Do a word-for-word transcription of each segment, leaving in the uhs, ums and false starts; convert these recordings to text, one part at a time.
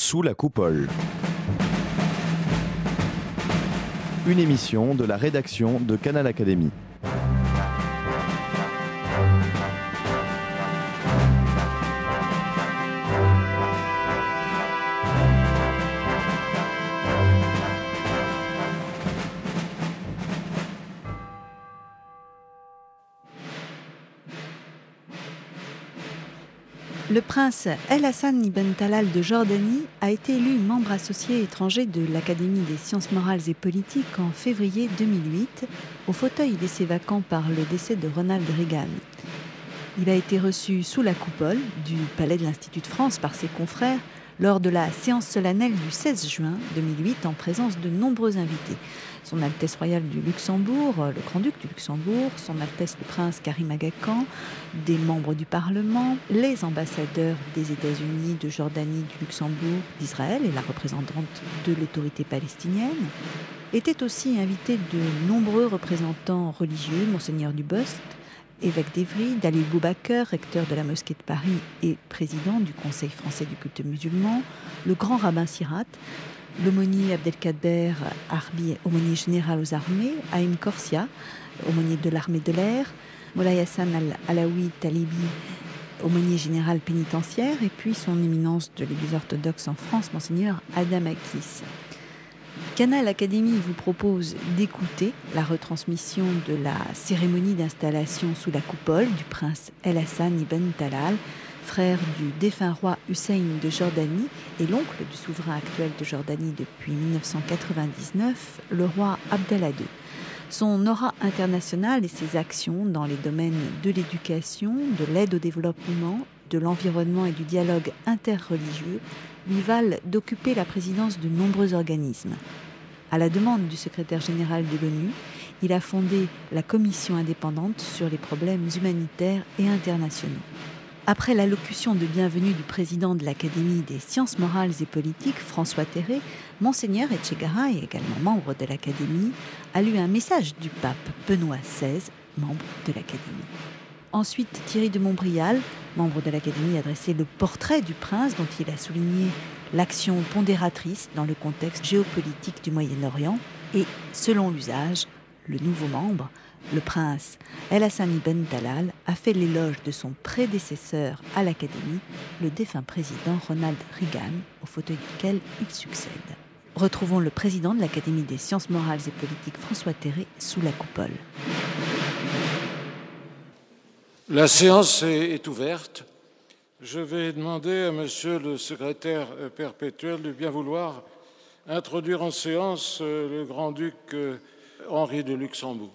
Sous la coupole. Une émission de la rédaction de Canal Académie. Le prince El Hassan Ibn Talal de Jordanie a été élu membre associé étranger de l'Académie des sciences morales et politiques en février deux mille huit, au fauteuil laissé vacant par le décès de Ronald Reagan. Il a été reçu sous la coupole du Palais de l'Institut de France par ses confrères lors de la séance solennelle du seize juin deux mille huit en présence de nombreux invités. Son Altesse royale du Luxembourg, le Grand-Duc du Luxembourg, son Altesse le Prince Karim Aga Khan, des membres du Parlement, les ambassadeurs des États-Unis, de Jordanie, du Luxembourg, d'Israël et la représentante de l'autorité palestinienne. Étaient aussi invités de nombreux représentants religieux, Monseigneur Dubost, évêque d'Évry, Dalil Boubaker, recteur de la mosquée de Paris et président du Conseil français du culte musulman, le grand rabbin Sirat, l'aumônier Abdelkader Harbi, aumônier général aux armées, Haïm Korsia, aumônier de l'armée de l'air, Moulay Hassan Al-Alaoui Talibi, aumônier général pénitentiaire, et puis son éminence de l'Église orthodoxe en France, Monseigneur Adam Akis. Canal Académie vous propose d'écouter la retransmission de la cérémonie d'installation sous la coupole du prince El Hassan Ibn Talal, frère du défunt roi Hussein de Jordanie et l'oncle du souverain actuel de Jordanie depuis dix-neuf cent quatre-vingt-dix-neuf, le roi Abdallah deux. Son aura internationale et ses actions dans les domaines de l'éducation, de l'aide au développement, de l'environnement et du dialogue interreligieux lui valent d'occuper la présidence de nombreux organismes. À la demande du secrétaire général de l'ONU, il a fondé la commission indépendante sur les problèmes humanitaires et internationaux. Après l'allocution de bienvenue du président de l'Académie des sciences morales et politiques, François Terré, Monseigneur Etchegara, et également membre de l'Académie, a lu un message du pape Benoît seize, membre de l'Académie. Ensuite, Thierry de Montbrial, membre de l'Académie, a dressé le portrait du prince dont il a souligné l'action pondératrice dans le contexte géopolitique du Moyen-Orient et, selon l'usage, le nouveau membre, le prince El Hassan Ibn Talal, a fait l'éloge de son prédécesseur à l'Académie, le défunt président Ronald Reagan, au fauteuil duquel il succède. Retrouvons le président de l'Académie des sciences morales et politiques, François Terré, sous la coupole. La séance est ouverte. Je vais demander à monsieur le secrétaire perpétuel de bien vouloir introduire en séance le grand-duc Henri de Luxembourg.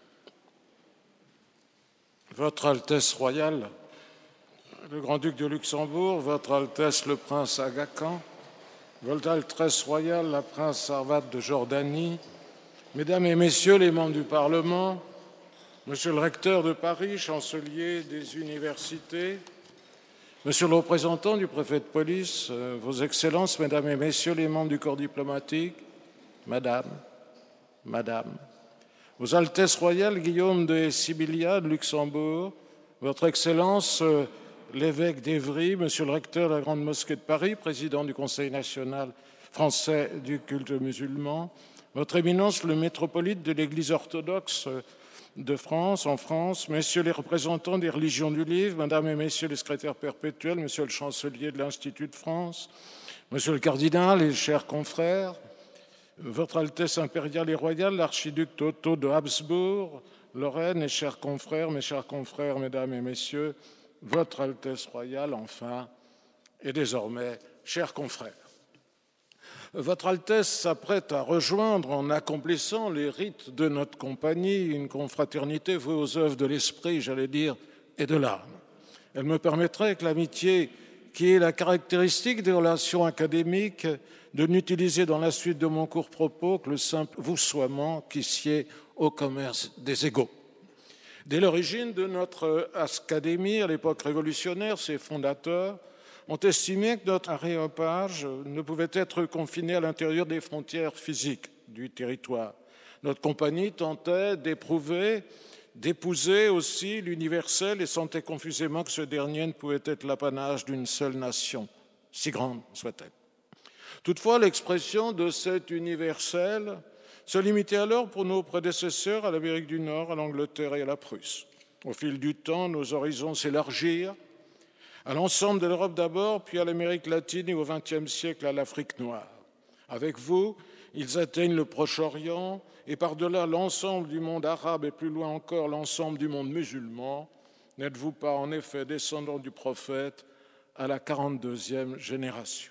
Votre Altesse royale, le grand-duc de Luxembourg, Votre Altesse le prince Aga Khan, Votre Altesse royale la prince Arvad de Jordanie, Mesdames et Messieurs les membres du Parlement, Monsieur le recteur de Paris, chancelier des universités, Monsieur le représentant du préfet de police, Vos Excellences, Mesdames et Messieurs les membres du corps diplomatique, Madame, Madame, Vos Altesses royales Guillaume de Sibylla de Luxembourg, Votre Excellence l'évêque d'Évry, Monsieur le recteur de la Grande Mosquée de Paris, président du Conseil national français du culte musulman, Votre Éminence le métropolite de l'Église orthodoxe de France, en France, Messieurs les représentants des religions du livre, Mesdames et Messieurs les secrétaires perpétuels, Monsieur le chancelier de l'Institut de France, Monsieur le cardinal et chers confrères, Votre Altesse impériale et royale, l'archiduc Otto de Habsbourg, Lorraine et chers confrères, mes chers confrères, Mesdames et Messieurs, Votre Altesse royale, enfin, et désormais, chers confrères. Votre Altesse s'apprête à rejoindre, en accomplissant les rites de notre compagnie, une confraternité vouée aux œuvres de l'esprit, j'allais dire, et de l'âme. Elle me permettrait, avec l'amitié qui est la caractéristique des relations académiques, de n'utiliser dans la suite de mon court propos que le simple vouvoiement qui sied au commerce des égaux. Dès l'origine de notre académie, à l'époque révolutionnaire, ses fondateurs ont estimé que notre aréopage ne pouvait être confiné à l'intérieur des frontières physiques du territoire. Notre compagnie tentait d'éprouver, d'épouser aussi l'universel et sentait confusément que ce dernier ne pouvait être l'apanage d'une seule nation, si grande soit-elle. Toutefois, l'expression de cet universel se limitait alors pour nos prédécesseurs à l'Amérique du Nord, à l'Angleterre et à la Prusse. Au fil du temps, nos horizons s'élargirent à l'ensemble de l'Europe d'abord, puis à l'Amérique latine et au vingtième siècle à l'Afrique noire. Avec vous, ils atteignent le Proche-Orient et par-delà l'ensemble du monde arabe et plus loin encore l'ensemble du monde musulman. N'êtes-vous pas en effet descendant du prophète à la quarante-deuxième génération?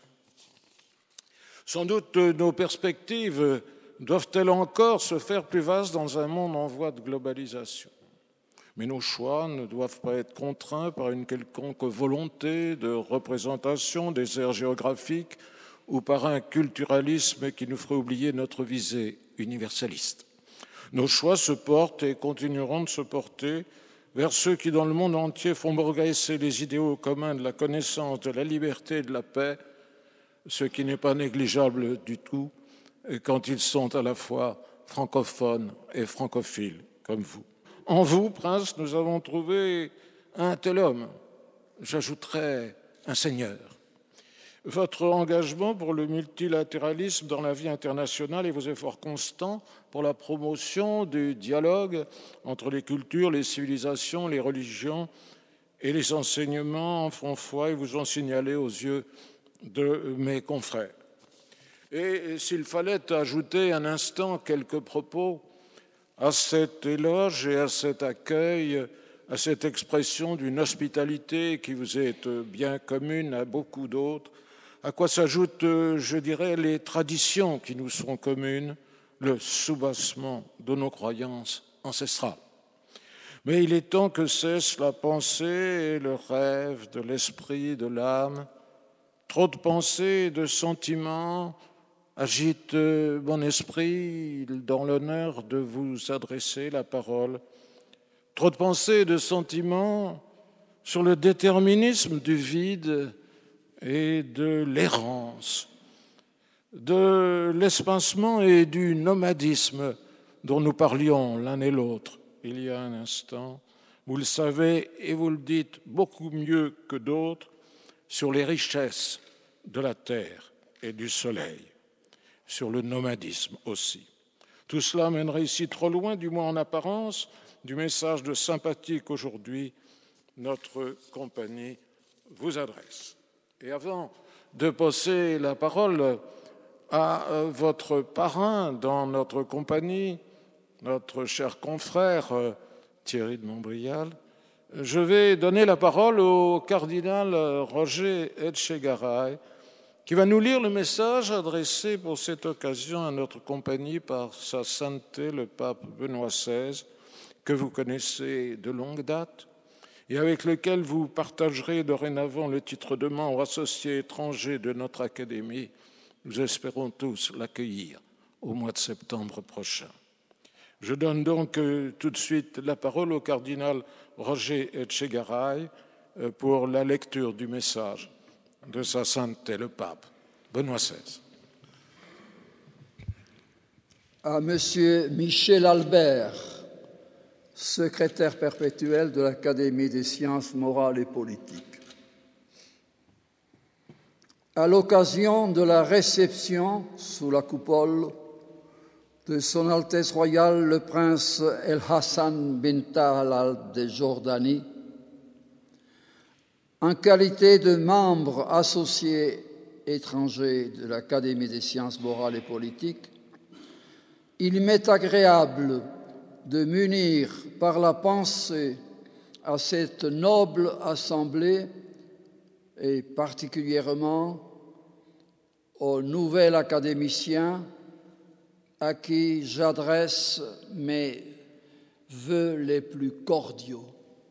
Sans doute nos perspectives doivent-elles encore se faire plus vastes dans un monde en voie de globalisation. Mais nos choix ne doivent pas être contraints par une quelconque volonté de représentation des aires géographiques ou par un culturalisme qui nous ferait oublier notre visée universaliste. Nos choix se portent et continueront de se porter vers ceux qui, dans le monde entier, font progresser les idéaux communs de la connaissance, de la liberté et de la paix, ce qui n'est pas négligeable du tout quand ils sont à la fois francophones et francophiles, comme vous. En vous, Prince, nous avons trouvé un tel homme, j'ajouterais un seigneur. Votre engagement pour le multilatéralisme dans la vie internationale et vos efforts constants pour la promotion du dialogue entre les cultures, les civilisations, les religions et les enseignements en font foi et vous ont signalé aux yeux de mes confrères. Et s'il fallait ajouter un instant quelques propos à cet éloge et à cet accueil, à cette expression d'une hospitalité qui vous est bien commune à beaucoup d'autres, à quoi s'ajoutent, je dirais, les traditions qui nous sont communes, le soubassement de nos croyances ancestrales. Mais il est temps que cesse la pensée et le rêve de l'esprit, de l'âme. Trop de pensées et de sentiments agitent mon esprit dans l'honneur de vous adresser la parole. Trop de pensées et de sentiments sur le déterminisme du vide et de l'errance, de l'espacement et du nomadisme dont nous parlions l'un et l'autre il y a un instant. Vous le savez et vous le dites beaucoup mieux que d'autres sur les richesses de la terre et du soleil, sur le nomadisme aussi. Tout cela mènerait ici trop loin, du moins en apparence, du message de sympathie qu'aujourd'hui notre compagnie vous adresse. Et avant de passer la parole à votre parrain dans notre compagnie, notre cher confrère Thierry de Montbrial, je vais donner la parole au cardinal Roger Etchegaray, qui va nous lire le message adressé pour cette occasion à notre compagnie par sa sainteté, le pape Benoît seize, que vous connaissez de longue date, et avec lequel vous partagerez dorénavant le titre de membre associé étranger de notre Académie. Nous espérons tous l'accueillir au mois de septembre prochain. Je donne donc tout de suite la parole au cardinal Roger Etchegaray pour la lecture du message de sa sainteté, le pape Benoît seize. À Monsieur Michel Albert, secrétaire perpétuel de l'Académie des sciences morales et politiques. À l'occasion de la réception sous la coupole de Son Altesse Royale le Prince El Hassan bin Talal de Jordanie, en qualité de membre associé étranger de l'Académie des sciences morales et politiques, il m'est agréable de m'unir par la pensée à cette noble assemblée et particulièrement au nouvel académicien à qui j'adresse mes vœux les plus cordiaux.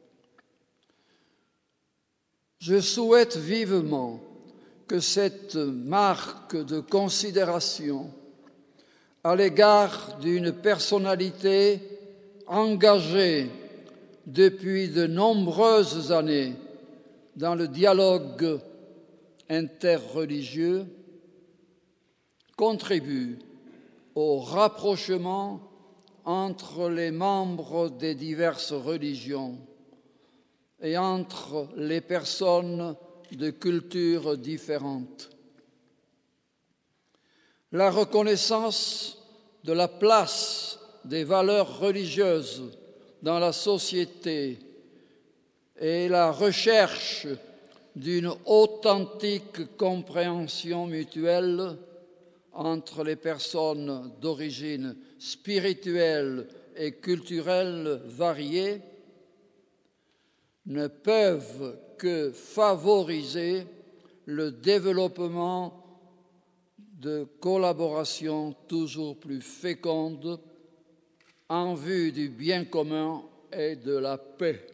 Je souhaite vivement que cette marque de considération à l'égard d'une personnalité engagée depuis de nombreuses années dans le dialogue interreligieux contribue au rapprochement entre les membres des diverses religions et entre les personnes de cultures différentes. La reconnaissance de la place des valeurs religieuses dans la société et la recherche d'une authentique compréhension mutuelle entre les personnes d'origine spirituelle et culturelle variée ne peuvent que favoriser le développement de collaborations toujours plus fécondes en vue du bien commun et de la paix.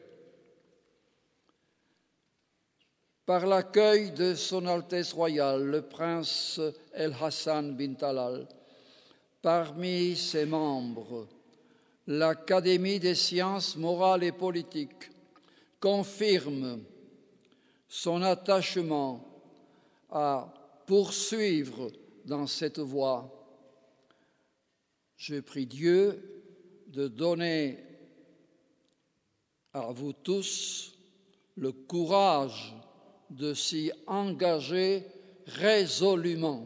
Par l'accueil de Son Altesse Royale, le prince El Hassan bin Talal, parmi ses membres, l'Académie des sciences morales et politiques confirme son attachement à poursuivre dans cette voie. Je prie Dieu de donner à vous tous le courage de s'y engager résolument.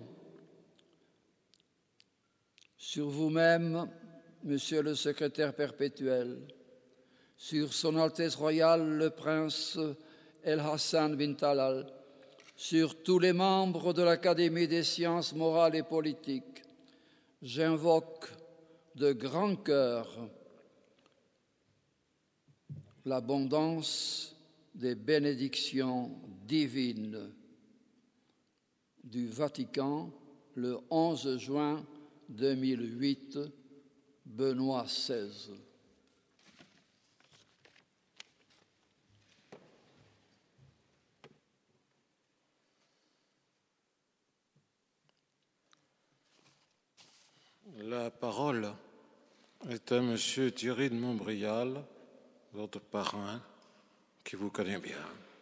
Sur vous-même, Monsieur le secrétaire perpétuel, sur Son Altesse Royale le Prince El Hassan bin Talal, sur tous les membres de l'Académie des sciences morales et politiques, j'invoque de grand cœur l'abondance des bénédictions divines du Vatican le onze juin deux mille huit, Benoît seize. La parole est à Monsieur Thierry de Montbrial, votre parrain, qui vous connaît bien.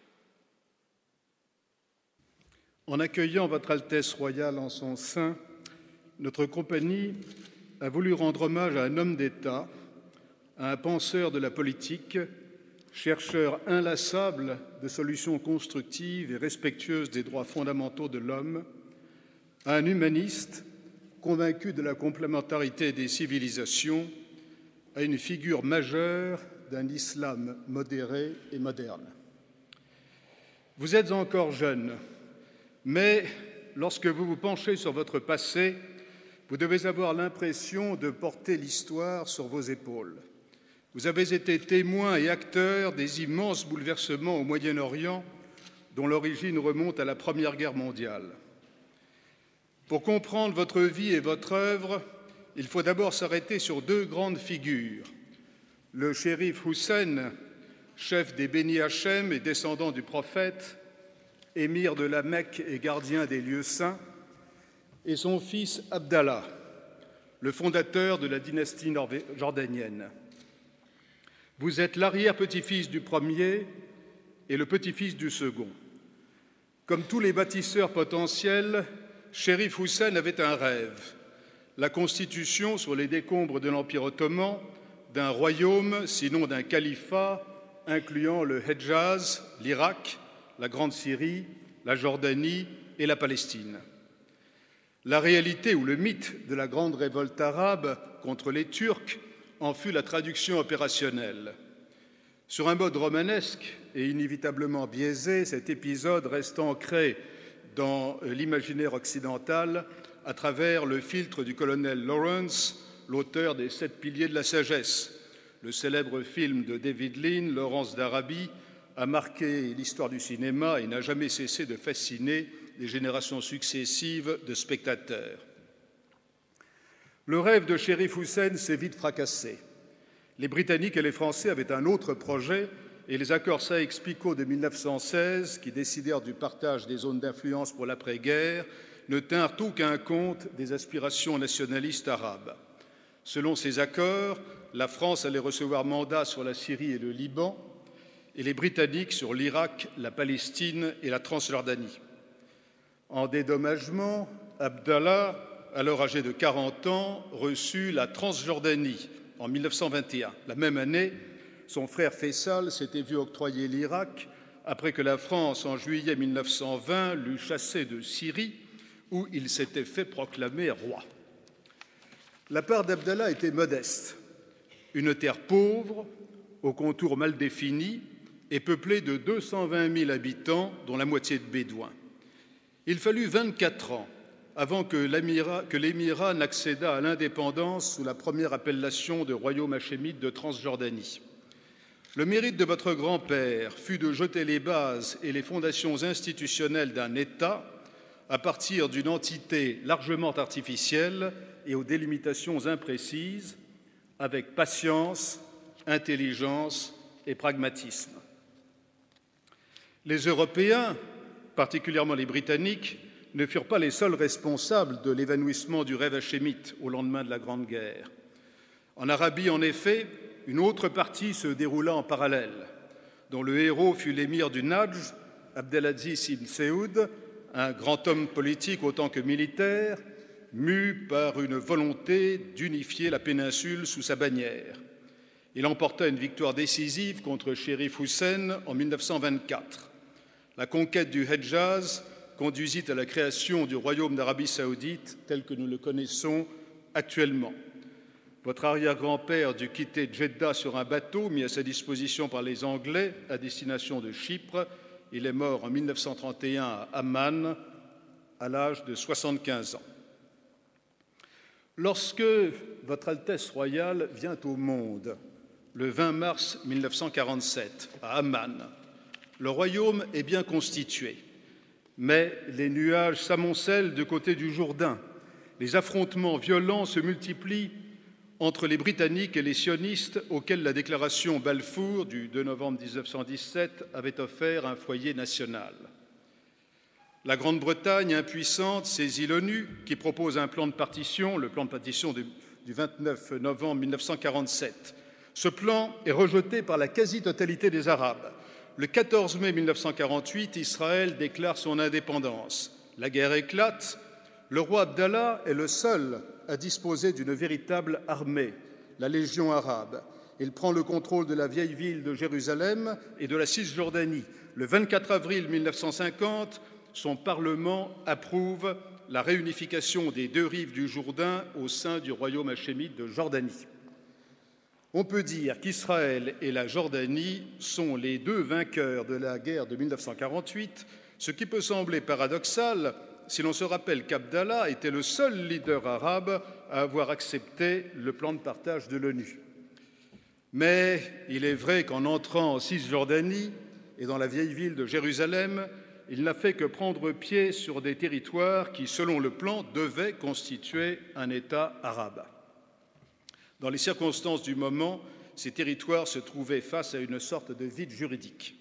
En accueillant Votre Altesse Royale en son sein, notre compagnie a voulu rendre hommage à un homme d'État, à un penseur de la politique, chercheur inlassable de solutions constructives et respectueuses des droits fondamentaux de l'homme, à un humaniste convaincu de la complémentarité des civilisations, à une figure majeure d'un islam modéré et moderne. Vous êtes encore jeune, mais lorsque vous vous penchez sur votre passé, vous devez avoir l'impression de porter l'histoire sur vos épaules. Vous avez été témoin et acteur des immenses bouleversements au Moyen-Orient dont l'origine remonte à la Première Guerre mondiale. Pour comprendre votre vie et votre œuvre, il faut d'abord s'arrêter sur deux grandes figures. Le shérif Hussein, chef des Beni Hachem et descendant du prophète, émir de la Mecque et gardien des lieux saints, et son fils Abdallah, le fondateur de la dynastie jordanienne. Vous êtes l'arrière-petit-fils du premier et le petit-fils du second. Comme tous les bâtisseurs potentiels, Chérif Hussein avait un rêve, la constitution sur les décombres de l'Empire ottoman d'un royaume, sinon d'un califat, incluant le Hedjaz, l'Irak, la Grande Syrie, la Jordanie et la Palestine. La réalité ou le mythe de la grande révolte arabe contre les Turcs en fut la traduction opérationnelle. Sur un mode romanesque et inévitablement biaisé, cet épisode reste ancré dans l'imaginaire occidental à travers le filtre du colonel Lawrence, l'auteur des Sept piliers de la sagesse. Le célèbre film de David Lean, Laurence d'Arabie, a marqué l'histoire du cinéma et n'a jamais cessé de fasciner des générations successives de spectateurs. Le rêve de Chérif Hussein s'est vite fracassé. Les Britanniques et les Français avaient un autre projet et les accords Saïx-Picot de mille neuf cent seize, qui décidèrent du partage des zones d'influence pour l'après-guerre, ne tinrent aucun compte des aspirations nationalistes arabes. Selon ces accords, la France allait recevoir mandat sur la Syrie et le Liban, et les Britanniques sur l'Irak, la Palestine et la Transjordanie. En dédommagement, Abdallah, alors âgé de quarante ans, reçut la Transjordanie en mille neuf cent vingt et un. La même année, son frère Faisal s'était vu octroyer l'Irak après que la France, en juillet mille neuf cent vingt, l'eut chassé de Syrie, où il s'était fait proclamer roi. La part d'Abdallah était modeste, une terre pauvre, aux contours mal définis et peuplée de deux cent vingt mille habitants, dont la moitié de bédouins. Il fallut vingt-quatre ans avant que l'émirat n'accédât à l'indépendance sous la première appellation de royaume hachémite de Transjordanie. Le mérite de votre grand-père fut de jeter les bases et les fondations institutionnelles d'un État à partir d'une entité largement artificielle et aux délimitations imprécises, avec patience, intelligence et pragmatisme. Les Européens, particulièrement les Britanniques, ne furent pas les seuls responsables de l'évanouissement du rêve hachémite au lendemain de la Grande Guerre. En Arabie, en effet, une autre partie se déroula en parallèle, dont le héros fut l'émir du Nadj, Abdelaziz ibn Saoud, un grand homme politique autant que militaire, mu par une volonté d'unifier la péninsule sous sa bannière. Il emporta une victoire décisive contre Chérif Hussein en mille neuf cent vingt-quatre. La conquête du Hedjaz conduisit à la création du royaume d'Arabie saoudite tel que nous le connaissons actuellement. Votre arrière-grand-père dut quitter Djeddah sur un bateau mis à sa disposition par les Anglais à destination de Chypre. Il est mort en mille neuf cent trente et un à Amman, à l'âge de soixante-quinze ans. Lorsque Votre Altesse royale vient au monde, le vingt mars mille neuf cent quarante-sept, à Amman, le royaume est bien constitué, mais les nuages s'amoncellent du côté du Jourdain. Les affrontements violents se multiplient entre les Britanniques et les sionistes auxquels la déclaration Balfour du deux novembre mille neuf cent dix-sept avait offert un foyer national. La Grande-Bretagne, impuissante, saisit l'ONU qui propose un plan de partition, le plan de partition du vingt-neuf novembre mille neuf cent quarante-sept. Ce plan est rejeté par la quasi-totalité des Arabes. Le quatorze mai mille neuf cent quarante-huit, Israël déclare son indépendance. La guerre éclate. Le roi Abdallah est le seul à disposer d'une véritable armée, la Légion arabe. Il prend le contrôle de la vieille ville de Jérusalem et de la Cisjordanie. Le vingt-quatre avril mille neuf cent cinquante, son Parlement approuve la réunification des deux rives du Jourdain au sein du royaume hachémite de Jordanie. On peut dire qu'Israël et la Jordanie sont les deux vainqueurs de la guerre de mille neuf cent quarante-huit, ce qui peut sembler paradoxal si l'on se rappelle qu'Abdallah était le seul leader arabe à avoir accepté le plan de partage de l'ONU. Mais il est vrai qu'en entrant en Cisjordanie et dans la vieille ville de Jérusalem, il n'a fait que prendre pied sur des territoires qui, selon le plan, devaient constituer un État arabe. Dans les circonstances du moment, ces territoires se trouvaient face à une sorte de vide juridique.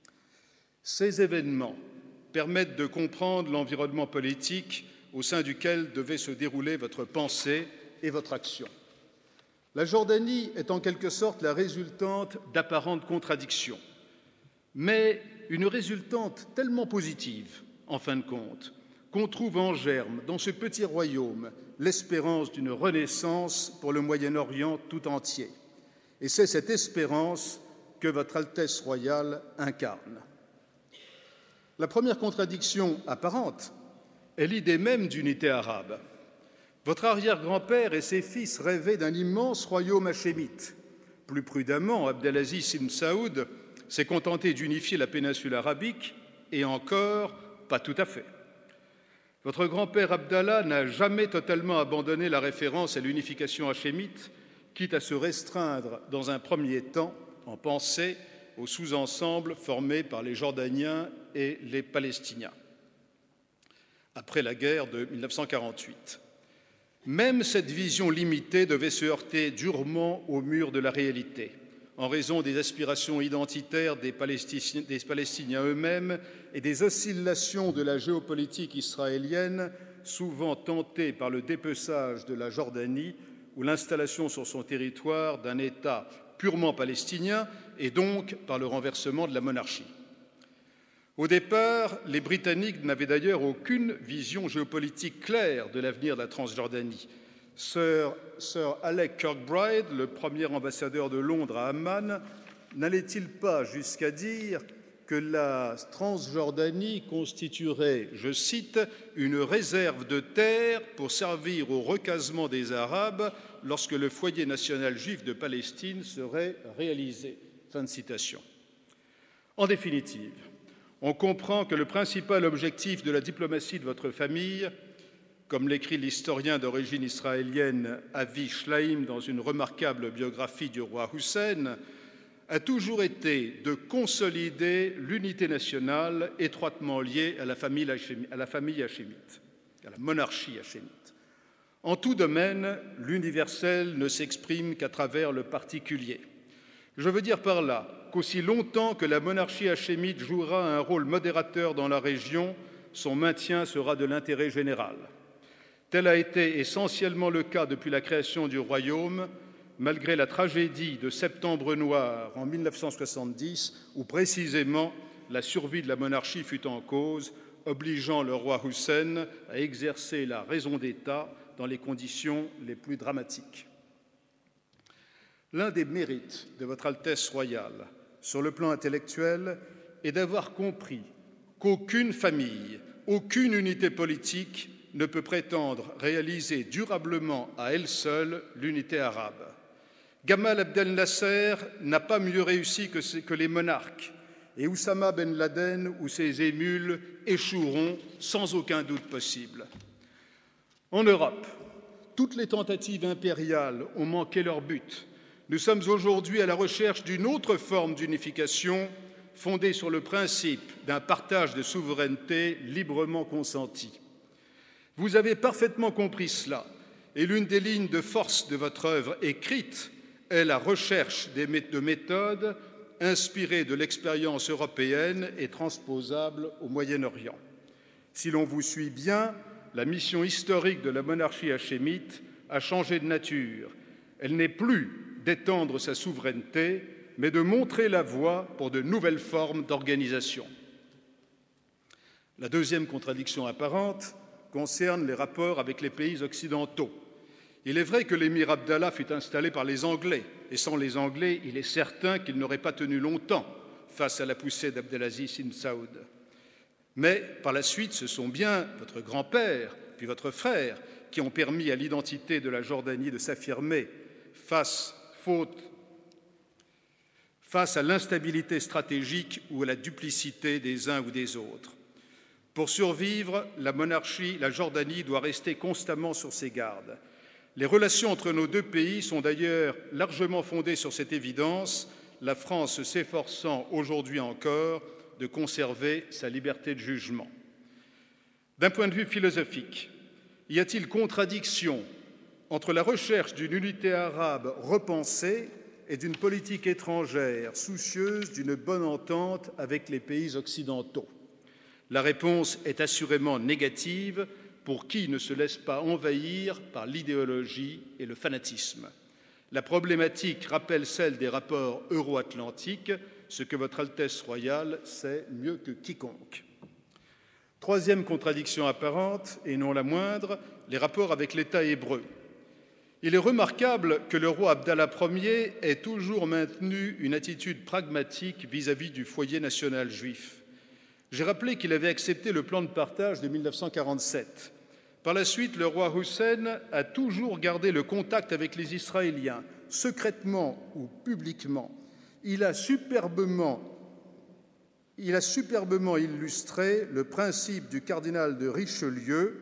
Ces événements permettent de comprendre l'environnement politique au sein duquel devait se dérouler votre pensée et votre action. La Jordanie est en quelque sorte la résultante d'apparentes contradictions, mais une résultante tellement positive, en fin de compte, qu'on trouve en germe dans ce petit royaume l'espérance d'une renaissance pour le Moyen-Orient tout entier. Et c'est cette espérance que Votre Altesse royale incarne. La première contradiction apparente est l'idée même d'unité arabe. Votre arrière-grand-père et ses fils rêvaient d'un immense royaume hachémite. Plus prudemment, Abdelaziz ibn Saoud s'est contenté d'unifier la péninsule arabique, et encore, pas tout à fait. Votre grand-père Abdallah n'a jamais totalement abandonné la référence à l'unification hachémite, quitte à se restreindre dans un premier temps, en pensée, au sous-ensemble formé par les Jordaniens et les Palestiniens, après la guerre de mille neuf cent quarante-huit. Même cette vision limitée devait se heurter durement au mur de la réalité, en raison des aspirations identitaires des Palestiniens, des Palestiniens eux-mêmes et des oscillations de la géopolitique israélienne, souvent tentée par le dépeçage de la Jordanie ou l'installation sur son territoire d'un État purement palestinien et donc par le renversement de la monarchie. Au départ, les Britanniques n'avaient d'ailleurs aucune vision géopolitique claire de l'avenir de la Transjordanie. Sir, Sir Alec Kirkbride, le premier ambassadeur de Londres à Amman, n'allait-il pas jusqu'à dire que la Transjordanie constituerait, je cite, une réserve de terre pour servir au recasement des Arabes lorsque le foyer national juif de Palestine serait réalisé. Fin de citation. En définitive, on comprend que le principal objectif de la diplomatie de votre famille, comme l'écrit l'historien d'origine israélienne Avi Shlaim dans une remarquable biographie du roi Hussein, a toujours été de consolider l'unité nationale étroitement liée à la famille hachémite, à la famille hachémite, à la monarchie hachémite. En tout domaine, l'universel ne s'exprime qu'à travers le particulier. Je veux dire par là qu'aussi longtemps que la monarchie hachémite jouera un rôle modérateur dans la région, son maintien sera de l'intérêt général. Tel a été essentiellement le cas depuis la création du royaume, malgré la tragédie de Septembre Noir en mille neuf cent soixante-dix, où précisément la survie de la monarchie fut en cause, obligeant le roi Hussein à exercer la raison d'État dans les conditions les plus dramatiques. L'un des mérites de votre Altesse royale, sur le plan intellectuel, est d'avoir compris qu'aucune famille, aucune unité politique ne peut prétendre réaliser durablement à elle seule l'unité arabe. Gamal Abdel Nasser n'a pas mieux réussi que, que les monarques, et Oussama Ben Laden ou ses émules échoueront sans aucun doute possible. En Europe, toutes les tentatives impériales ont manqué leur but. Nous sommes aujourd'hui à la recherche d'une autre forme d'unification fondée sur le principe d'un partage de souveraineté librement consenti. Vous avez parfaitement compris cela, et l'une des lignes de force de votre œuvre écrite est la recherche de méthodes inspirées de l'expérience européenne et transposables au Moyen-Orient. Si l'on vous suit bien, la mission historique de la monarchie hachémite a changé de nature. Elle n'est plus d'étendre sa souveraineté, mais de montrer la voie pour de nouvelles formes d'organisation. La deuxième contradiction apparente concerne les rapports avec les pays occidentaux. Il est vrai que l'émir Abdallah fut installé par les Anglais, et sans les Anglais, il est certain qu'il n'aurait pas tenu longtemps face à la poussée d'Abdelaziz ibn Saoud. Mais par la suite, ce sont bien votre grand-père, puis votre frère, qui ont permis à l'identité de la Jordanie de s'affirmer face, faute, face à l'instabilité stratégique ou à la duplicité des uns ou des autres. Pour survivre, la monarchie, la Jordanie doit rester constamment sur ses gardes. Les relations entre nos deux pays sont d'ailleurs largement fondées sur cette évidence, la France s'efforçant aujourd'hui encore de conserver sa liberté de jugement. D'un point de vue philosophique, y a-t-il contradiction entre la recherche d'une unité arabe repensée et d'une politique étrangère soucieuse d'une bonne entente avec les pays occidentaux? La réponse est assurément négative pour qui ne se laisse pas envahir par l'idéologie et le fanatisme. La problématique rappelle celle des rapports euro-atlantiques, ce que votre Altesse royale sait mieux que quiconque. Troisième contradiction apparente, et non la moindre, les rapports avec l'État hébreu. Il est remarquable que le roi Abdallah Ier ait toujours maintenu une attitude pragmatique vis-à-vis du foyer national juif. J'ai rappelé qu'il avait accepté le plan de partage de mille neuf cent quarante-sept. Par la suite, le roi Hussein a toujours gardé le contact avec les Israéliens, secrètement ou publiquement. Il a superbement, il a superbement illustré le principe du cardinal de Richelieu,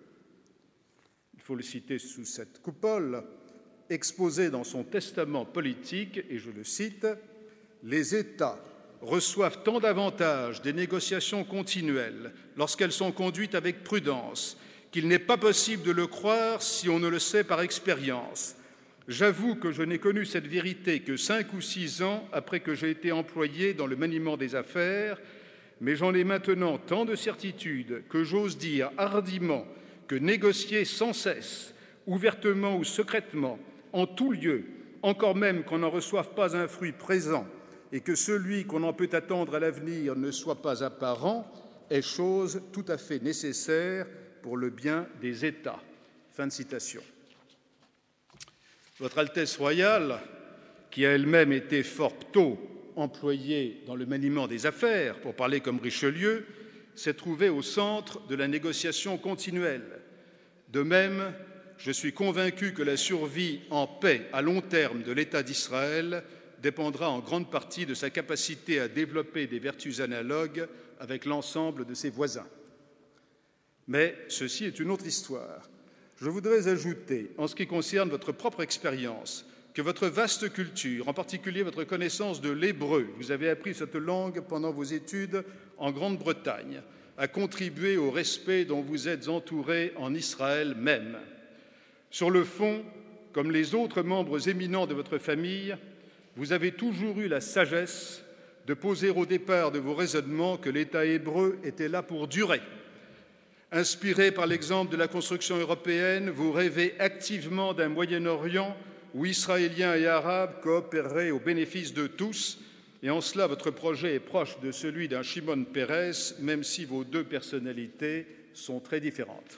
il faut le citer sous cette coupole, exposé dans son testament politique, et je le cite, « Les États reçoivent tant d'avantages des négociations continuelles lorsqu'elles sont conduites avec prudence qu'il n'est pas possible de le croire si on ne le sait par expérience. J'avoue que je n'ai connu cette vérité que cinq ou six ans après que j'ai été employé dans le maniement des affaires, mais j'en ai maintenant tant de certitude que j'ose dire hardiment que négocier sans cesse, ouvertement ou secrètement, en tout lieu, encore même qu'on n'en reçoive pas un fruit présent, et que celui qu'on en peut attendre à l'avenir ne soit pas apparent, est chose tout à fait nécessaire pour le bien des États. » Fin de citation. Votre Altesse royale, qui a elle-même été fort tôt employé dans le maniement des affaires, pour parler comme Richelieu, s'est trouvé au centre de la négociation continuelle. De même, je suis convaincu que la survie en paix à long terme de l'État d'Israël dépendra en grande partie de sa capacité à développer des vertus analogues avec l'ensemble de ses voisins. Mais ceci est une autre histoire. Je voudrais ajouter, en ce qui concerne votre propre expérience, que votre vaste culture, en particulier votre connaissance de l'hébreu, vous avez appris cette langue pendant vos études en Grande-Bretagne, a contribué au respect dont vous êtes entouré en Israël même. Sur le fond, comme les autres membres éminents de votre famille, vous avez toujours eu la sagesse de poser au départ de vos raisonnements que l'État hébreu était là pour durer. Inspiré par l'exemple de la construction européenne, vous rêvez activement d'un Moyen-Orient où Israéliens et Arabes coopéreraient au bénéfice de tous, et en cela votre projet est proche de celui d'un Shimon Peres, même si vos deux personnalités sont très différentes.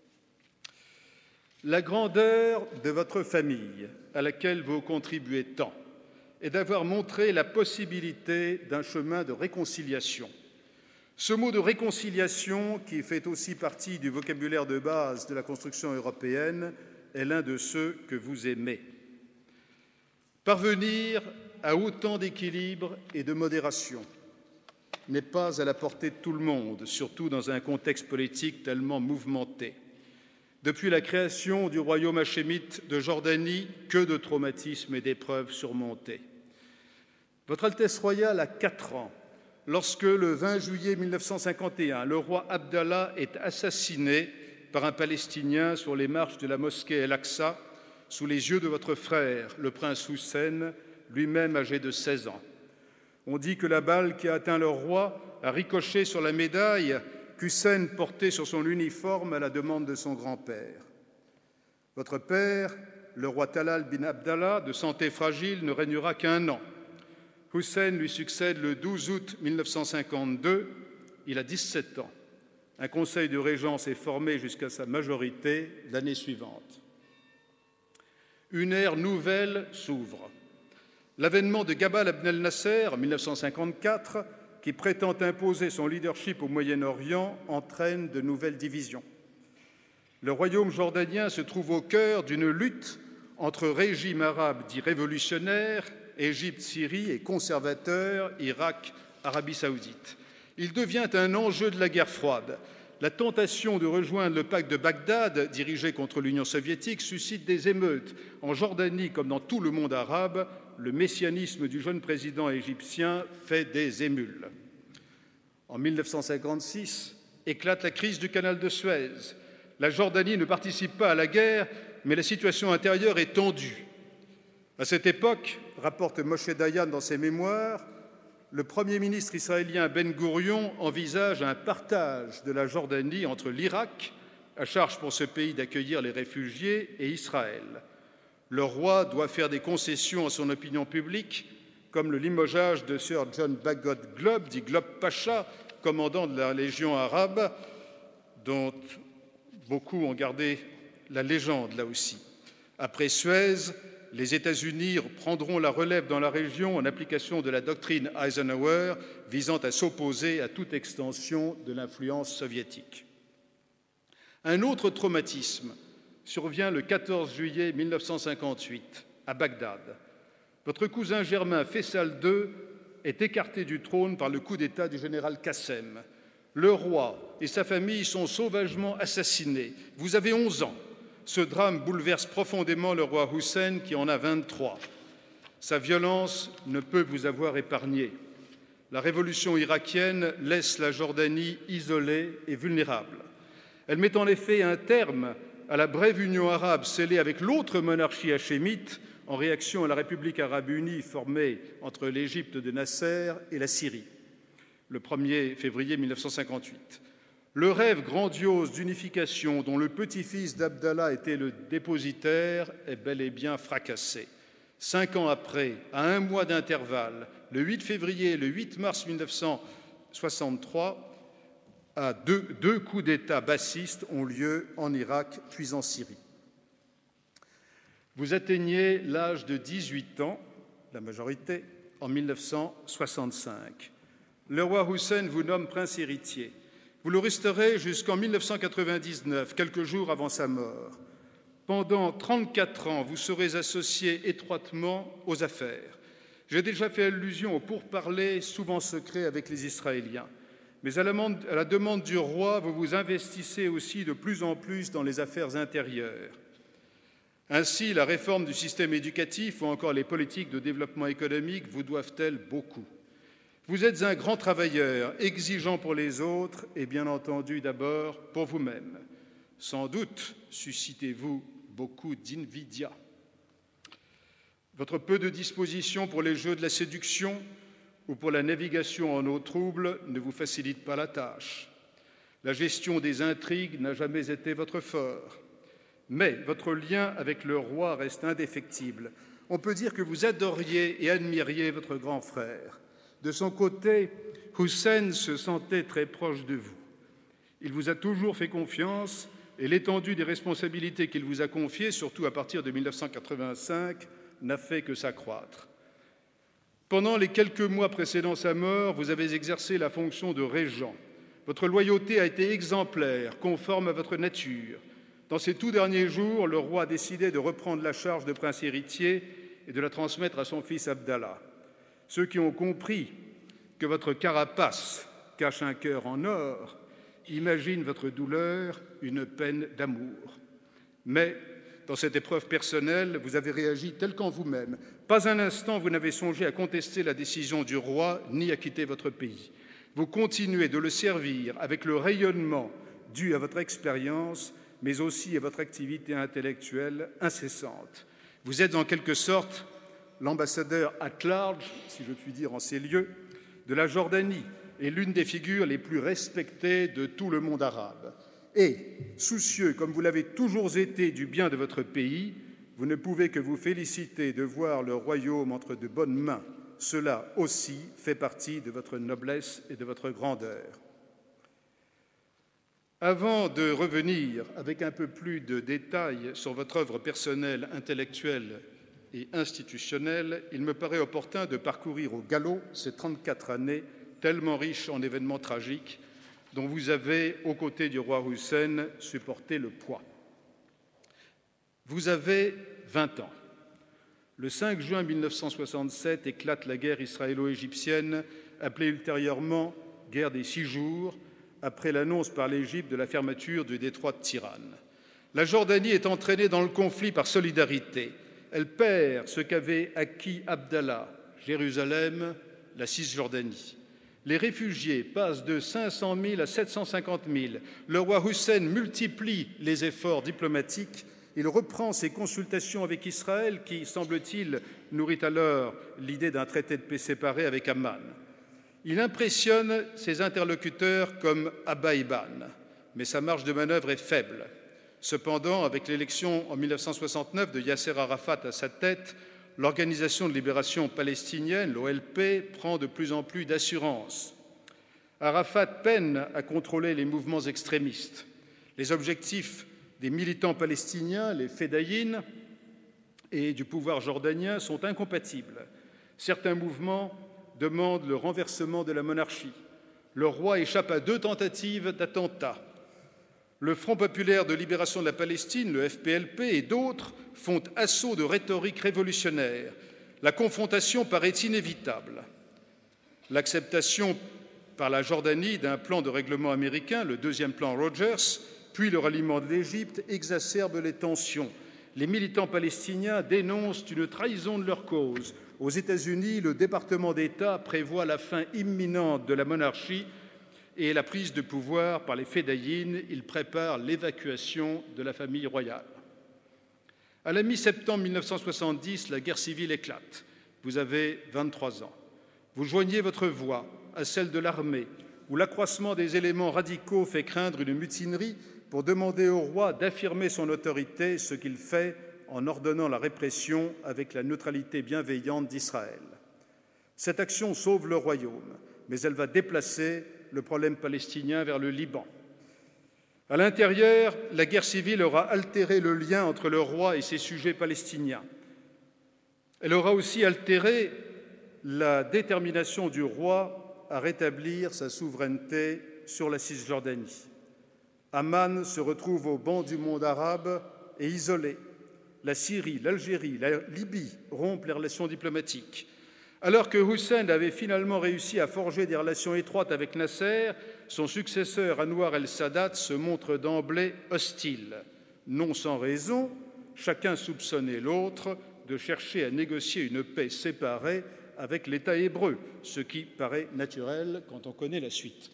La grandeur de votre famille, à laquelle vous contribuez tant, est d'avoir montré la possibilité d'un chemin de réconciliation. Ce mot de réconciliation, qui fait aussi partie du vocabulaire de base de la construction européenne, est l'un de ceux que vous aimez. Parvenir à autant d'équilibre et de modération n'est pas à la portée de tout le monde, surtout dans un contexte politique tellement mouvementé. Depuis la création du royaume hachémite de Jordanie, que de traumatismes et d'épreuves surmontés. Votre Altesse royale a quatre ans lorsque, le vingt juillet mille neuf cent cinquante et un, le roi Abdallah est assassiné par un Palestinien sur les marches de la mosquée El-Aqsa, sous les yeux de votre frère, le prince Hussein, lui-même âgé de seize ans. On dit que la balle qui a atteint le roi a ricoché sur la médaille qu'Hussein portait sur son uniforme à la demande de son grand-père. Votre père, le roi Talal bin Abdallah, de santé fragile, ne régnera qu'un an. Hussein lui succède le douze août mille neuf cent cinquante-deux. Il a dix-sept ans. Un conseil de régence est formé jusqu'à sa majorité l'année suivante. Une ère nouvelle s'ouvre. L'avènement de Gamal Abdel Nasser en mille neuf cent cinquante-quatre, qui prétend imposer son leadership au Moyen-Orient, entraîne de nouvelles divisions. Le royaume jordanien se trouve au cœur d'une lutte entre régimes arabes dits révolutionnaires, Égypte, Syrie, et conservateurs, Irak, Arabie saoudite. Il devient un enjeu de la guerre froide. La tentation de rejoindre le pacte de Bagdad, dirigé contre l'Union soviétique, suscite des émeutes. En Jordanie, comme dans tout le monde arabe, le messianisme du jeune président égyptien fait des émules. En mille neuf cent cinquante-six, éclate la crise du canal de Suez. La Jordanie ne participe pas à la guerre, mais la situation intérieure est tendue. À cette époque, rapporte Moshe Dayan dans ses mémoires, le Premier ministre israélien Ben Gourion envisage un partage de la Jordanie entre l'Irak, à charge pour ce pays d'accueillir les réfugiés, et Israël. Le roi doit faire des concessions à son opinion publique, comme le limogeage de Sir John Bagot Globe, dit Globe Pacha, commandant de la Légion arabe, dont beaucoup ont gardé la légende là aussi. Après Suez, les États-Unis prendront la relève dans la région en application de la doctrine Eisenhower visant à s'opposer à toute extension de l'influence soviétique. Un autre traumatisme survient le quatorze juillet mille neuf cent cinquante-huit à Bagdad. Votre cousin germain Faisal deux est écarté du trône par le coup d'État du général Qassem. Le roi et sa famille sont sauvagement assassinés. Vous avez onze ans. Ce drame bouleverse profondément le roi Hussein, qui en a vingt-trois. Sa violence ne peut vous avoir épargné. La révolution irakienne laisse la Jordanie isolée et vulnérable. Elle met en effet un terme à la brève union arabe scellée avec l'autre monarchie hachémite en réaction à la République arabe unie formée entre l'Égypte de Nasser et la Syrie, le premier février mille neuf cent cinquante-huit. Le rêve grandiose d'unification dont le petit-fils d'Abdallah était le dépositaire est bel et bien fracassé. Cinq ans après, à un mois d'intervalle, le huit février et le huit mars mille neuf cent soixante-trois, à deux, deux coups d'État bassistes ont lieu en Irak puis en Syrie. Vous atteignez l'âge de dix-huit ans, la majorité, en mille neuf cent soixante-cinq. Le roi Hussein vous nomme prince héritier. Vous le resterez jusqu'en mille neuf cent quatre-vingt-dix-neuf, quelques jours avant sa mort. Pendant trente-quatre ans, vous serez associé étroitement aux affaires. J'ai déjà fait allusion aux pourparlers, souvent secrets, avec les Israéliens. Mais à la, à la demande du roi, vous vous investissez aussi de plus en plus dans les affaires intérieures. Ainsi, la réforme du système éducatif ou encore les politiques de développement économique vous doivent-elles beaucoup. Vous êtes un grand travailleur, exigeant pour les autres et bien entendu d'abord pour vous-même. Sans doute suscitez-vous beaucoup d'invidia. Votre peu de disposition pour les jeux de la séduction ou pour la navigation en eau trouble ne vous facilite pas la tâche. La gestion des intrigues n'a jamais été votre fort. Mais votre lien avec le roi reste indéfectible. On peut dire que vous adoriez et admiriez votre grand frère. De son côté, Hussein se sentait très proche de vous. Il vous a toujours fait confiance et l'étendue des responsabilités qu'il vous a confiées, surtout à partir de mille neuf cent quatre-vingt-cinq, n'a fait que s'accroître. Pendant les quelques mois précédant sa mort, vous avez exercé la fonction de régent. Votre loyauté a été exemplaire, conforme à votre nature. Dans ces tout derniers jours, le roi a décidé de reprendre la charge de prince héritier et de la transmettre à son fils Abdallah. Ceux qui ont compris que votre carapace cache un cœur en or imaginent votre douleur une peine d'amour. Mais dans cette épreuve personnelle, vous avez réagi tel qu'en vous-même. Pas un instant vous n'avez songé à contester la décision du roi ni à quitter votre pays. Vous continuez de le servir avec le rayonnement dû à votre expérience, mais aussi à votre activité intellectuelle incessante. Vous êtes en quelque sorte l'ambassadeur at large, si je puis dire en ces lieux, de la Jordanie et l'une des figures les plus respectées de tout le monde arabe. Et, soucieux comme vous l'avez toujours été du bien de votre pays, vous ne pouvez que vous féliciter de voir le royaume entre de bonnes mains. Cela aussi fait partie de votre noblesse et de votre grandeur. Avant de revenir avec un peu plus de détails sur votre œuvre personnelle, intellectuelle et institutionnelle, il me paraît opportun de parcourir au galop ces trente-quatre années tellement riches en événements tragiques dont vous avez, aux côtés du roi Hussein, supporté le poids. Vous avez vingt ans. Le cinq juin mille neuf cent soixante-sept éclate la guerre israélo-égyptienne, appelée ultérieurement guerre des six jours, après l'annonce par l'Égypte de la fermeture du détroit de Tiran. La Jordanie est entraînée dans le conflit par solidarité. Elle perd ce qu'avait acquis Abdallah, Jérusalem, la Cisjordanie. Les réfugiés passent de cinq cent mille à sept cent cinquante mille. Le roi Hussein multiplie les efforts diplomatiques. Il reprend ses consultations avec Israël qui, semble-t-il, nourrit alors l'idée d'un traité de paix séparé avec Amman. Il impressionne ses interlocuteurs comme Abba Eban, mais sa marge de manœuvre est faible. Cependant, avec l'élection en mille neuf cent soixante-neuf de Yasser Arafat à sa tête, l'Organisation de libération palestinienne, l'O L P, prend de plus en plus d'assurance. Arafat peine à contrôler les mouvements extrémistes. Les objectifs des militants palestiniens, les Fédayines, et du pouvoir jordanien sont incompatibles. Certains mouvements demandent le renversement de la monarchie. Le roi échappe à deux tentatives d'attentat. Le Front populaire de libération de la Palestine, le F P L P, et d'autres font assaut de rhétorique révolutionnaire. La confrontation paraît inévitable. L'acceptation par la Jordanie d'un plan de règlement américain, le deuxième plan Rogers, puis le ralliement de l'Égypte, exacerbe les tensions. Les militants palestiniens dénoncent une trahison de leur cause. Aux États-Unis, le département d'État prévoit la fin imminente de la monarchie et la prise de pouvoir par les Fédayines. Il prépare l'évacuation de la famille royale. À la mi-septembre mille neuf cent soixante-dix, la guerre civile éclate. Vous avez vingt-trois ans. Vous joignez votre voix à celle de l'armée, où l'accroissement des éléments radicaux fait craindre une mutinerie, pour demander au roi d'affirmer son autorité, ce qu'il fait en ordonnant la répression avec la neutralité bienveillante d'Israël. Cette action sauve le royaume, mais elle va déplacer le problème palestinien vers le Liban. À l'intérieur, la guerre civile aura altéré le lien entre le roi et ses sujets palestiniens. Elle aura aussi altéré la détermination du roi à rétablir sa souveraineté sur la Cisjordanie. Amman se retrouve au banc du monde arabe et isolé. La Syrie, l'Algérie, la Libye rompent les relations diplomatiques. Alors que Hussein avait finalement réussi à forger des relations étroites avec Nasser, son successeur Anwar el-Sadat se montre d'emblée hostile. Non sans raison, chacun soupçonnait l'autre de chercher à négocier une paix séparée avec l'État hébreu, ce qui paraît naturel quand on connaît la suite.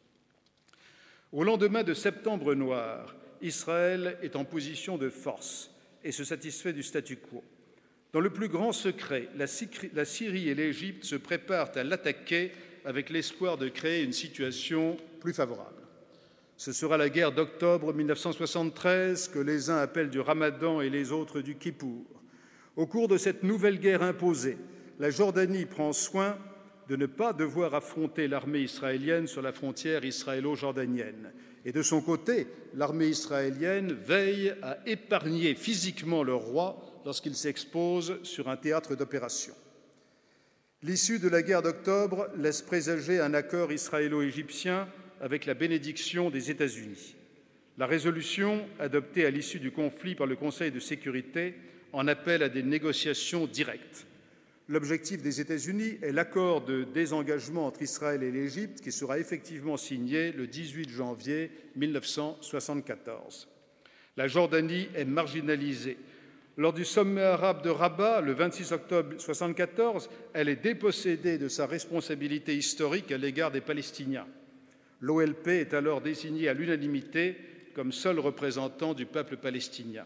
Au lendemain de Septembre noir, Israël est en position de force et se satisfait du statu quo. Dans le plus grand secret, la Syrie et l'Égypte se préparent à l'attaquer avec l'espoir de créer une situation plus favorable. Ce sera la guerre d'octobre mille neuf cent soixante-treize que les uns appellent du Ramadan et les autres du Kippour. Au cours de cette nouvelle guerre imposée, la Jordanie prend soin de ne pas devoir affronter l'armée israélienne sur la frontière israélo-jordanienne. Et de son côté, l'armée israélienne veille à épargner physiquement le roi lorsqu'il s'expose sur un théâtre d'opération. L'issue de la guerre d'octobre laisse présager un accord israélo-égyptien avec la bénédiction des États-Unis. La résolution, adoptée à l'issue du conflit par le Conseil de sécurité, en appelle à des négociations directes. L'objectif des États-Unis est l'accord de désengagement entre Israël et l'Égypte qui sera effectivement signé le dix-huit janvier mille neuf cent soixante-quatorze. La Jordanie est marginalisée. Lors du sommet arabe de Rabat, le vingt-six octobre mille neuf cent soixante-quatorze, elle est dépossédée de sa responsabilité historique à l'égard des Palestiniens. L'O L P est alors désigné à l'unanimité comme seul représentant du peuple palestinien.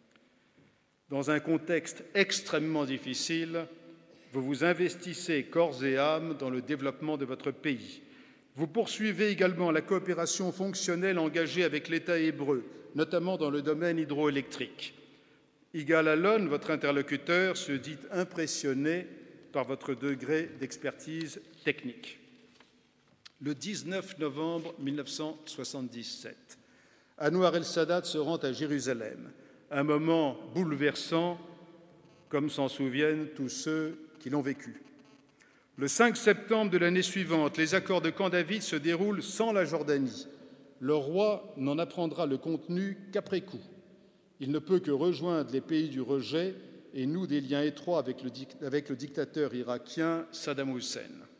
Dans un contexte extrêmement difficile, vous vous investissez corps et âme dans le développement de votre pays. Vous poursuivez également la coopération fonctionnelle engagée avec l'État hébreu, notamment dans le domaine hydroélectrique. Yigal Allon, votre interlocuteur, se dit impressionné par votre degré d'expertise technique. Le dix-neuf novembre mille neuf cent soixante-dix-sept, Anwar el-Sadat se rend à Jérusalem, un moment bouleversant, comme s'en souviennent tous ceux qui l'ont vécu. Le cinq septembre de l'année suivante, les accords de Camp David se déroulent sans la Jordanie. Le roi n'en apprendra le contenu qu'après coup. Il ne peut que rejoindre les pays du rejet et noue des liens étroits avec le, avec le dictateur irakien Saddam Hussein.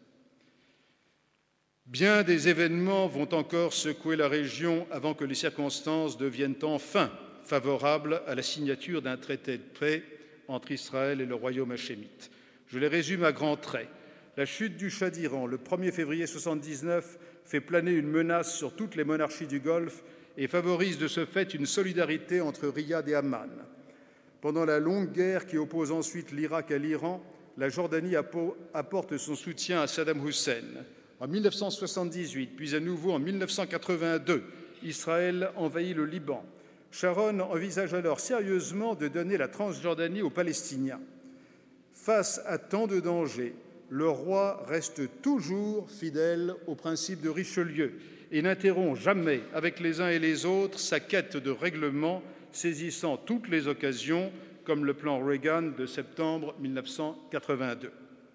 Bien des événements vont encore secouer la région avant que les circonstances deviennent enfin favorables à la signature d'un traité de paix entre Israël et le royaume hachémite. Je les résume à grands traits. La chute du Shah d'Iran, le premier février mille neuf cent soixante-dix-neuf, fait planer une menace sur toutes les monarchies du Golfe et favorise de ce fait une solidarité entre Riyad et Amman. Pendant la longue guerre qui oppose ensuite l'Irak à l'Iran, la Jordanie apporte son soutien à Saddam Hussein. En mille neuf cent soixante-dix-huit, puis à nouveau en mille neuf cent quatre-vingt-deux, Israël envahit le Liban. Sharon envisage alors sérieusement de donner la Transjordanie aux Palestiniens. Face à tant de dangers, le roi reste toujours fidèle au principe de Richelieu et n'interrompt jamais, avec les uns et les autres, sa quête de règlement, saisissant toutes les occasions, comme le plan Reagan de septembre mille neuf cent quatre-vingt-deux.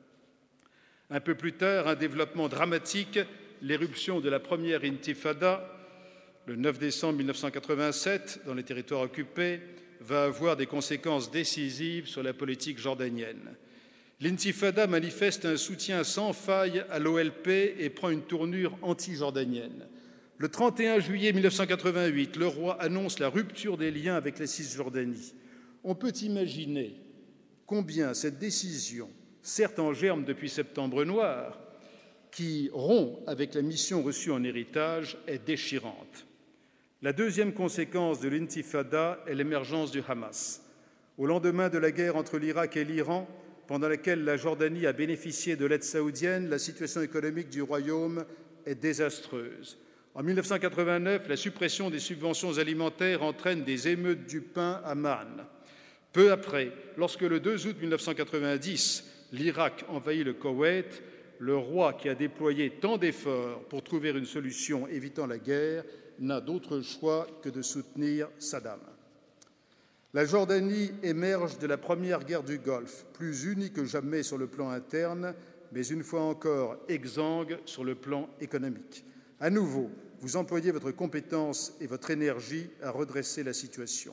Un peu plus tard, un développement dramatique, l'éruption de la première intifada, le neuf décembre mille neuf cent quatre-vingt-sept, dans les territoires occupés, va avoir des conséquences décisives sur la politique jordanienne. L'intifada manifeste un soutien sans faille à l'O L P et prend une tournure anti-jordanienne. Le trente et un juillet mille neuf cent quatre-vingt-huit, le roi annonce la rupture des liens avec la Cisjordanie. On peut imaginer combien cette décision, certes en germe depuis Septembre noir, qui rompt avec la mission reçue en héritage, est déchirante. La deuxième conséquence de l'intifada est l'émergence du Hamas. Au lendemain de la guerre entre l'Irak et l'Iran, pendant laquelle la Jordanie a bénéficié de l'aide saoudienne, la situation économique du royaume est désastreuse. En mille neuf cent quatre-vingt-neuf, la suppression des subventions alimentaires entraîne des émeutes du pain à Amman. Peu après, lorsque le deux août mille neuf cent quatre-vingt-dix, l'Irak envahit le Koweït, le roi qui a déployé tant d'efforts pour trouver une solution évitant la guerre n'a d'autre choix que de soutenir Saddam. La Jordanie émerge de la première guerre du Golfe, plus unie que jamais sur le plan interne, mais une fois encore exsangue sur le plan économique. À nouveau, vous employez votre compétence et votre énergie à redresser la situation.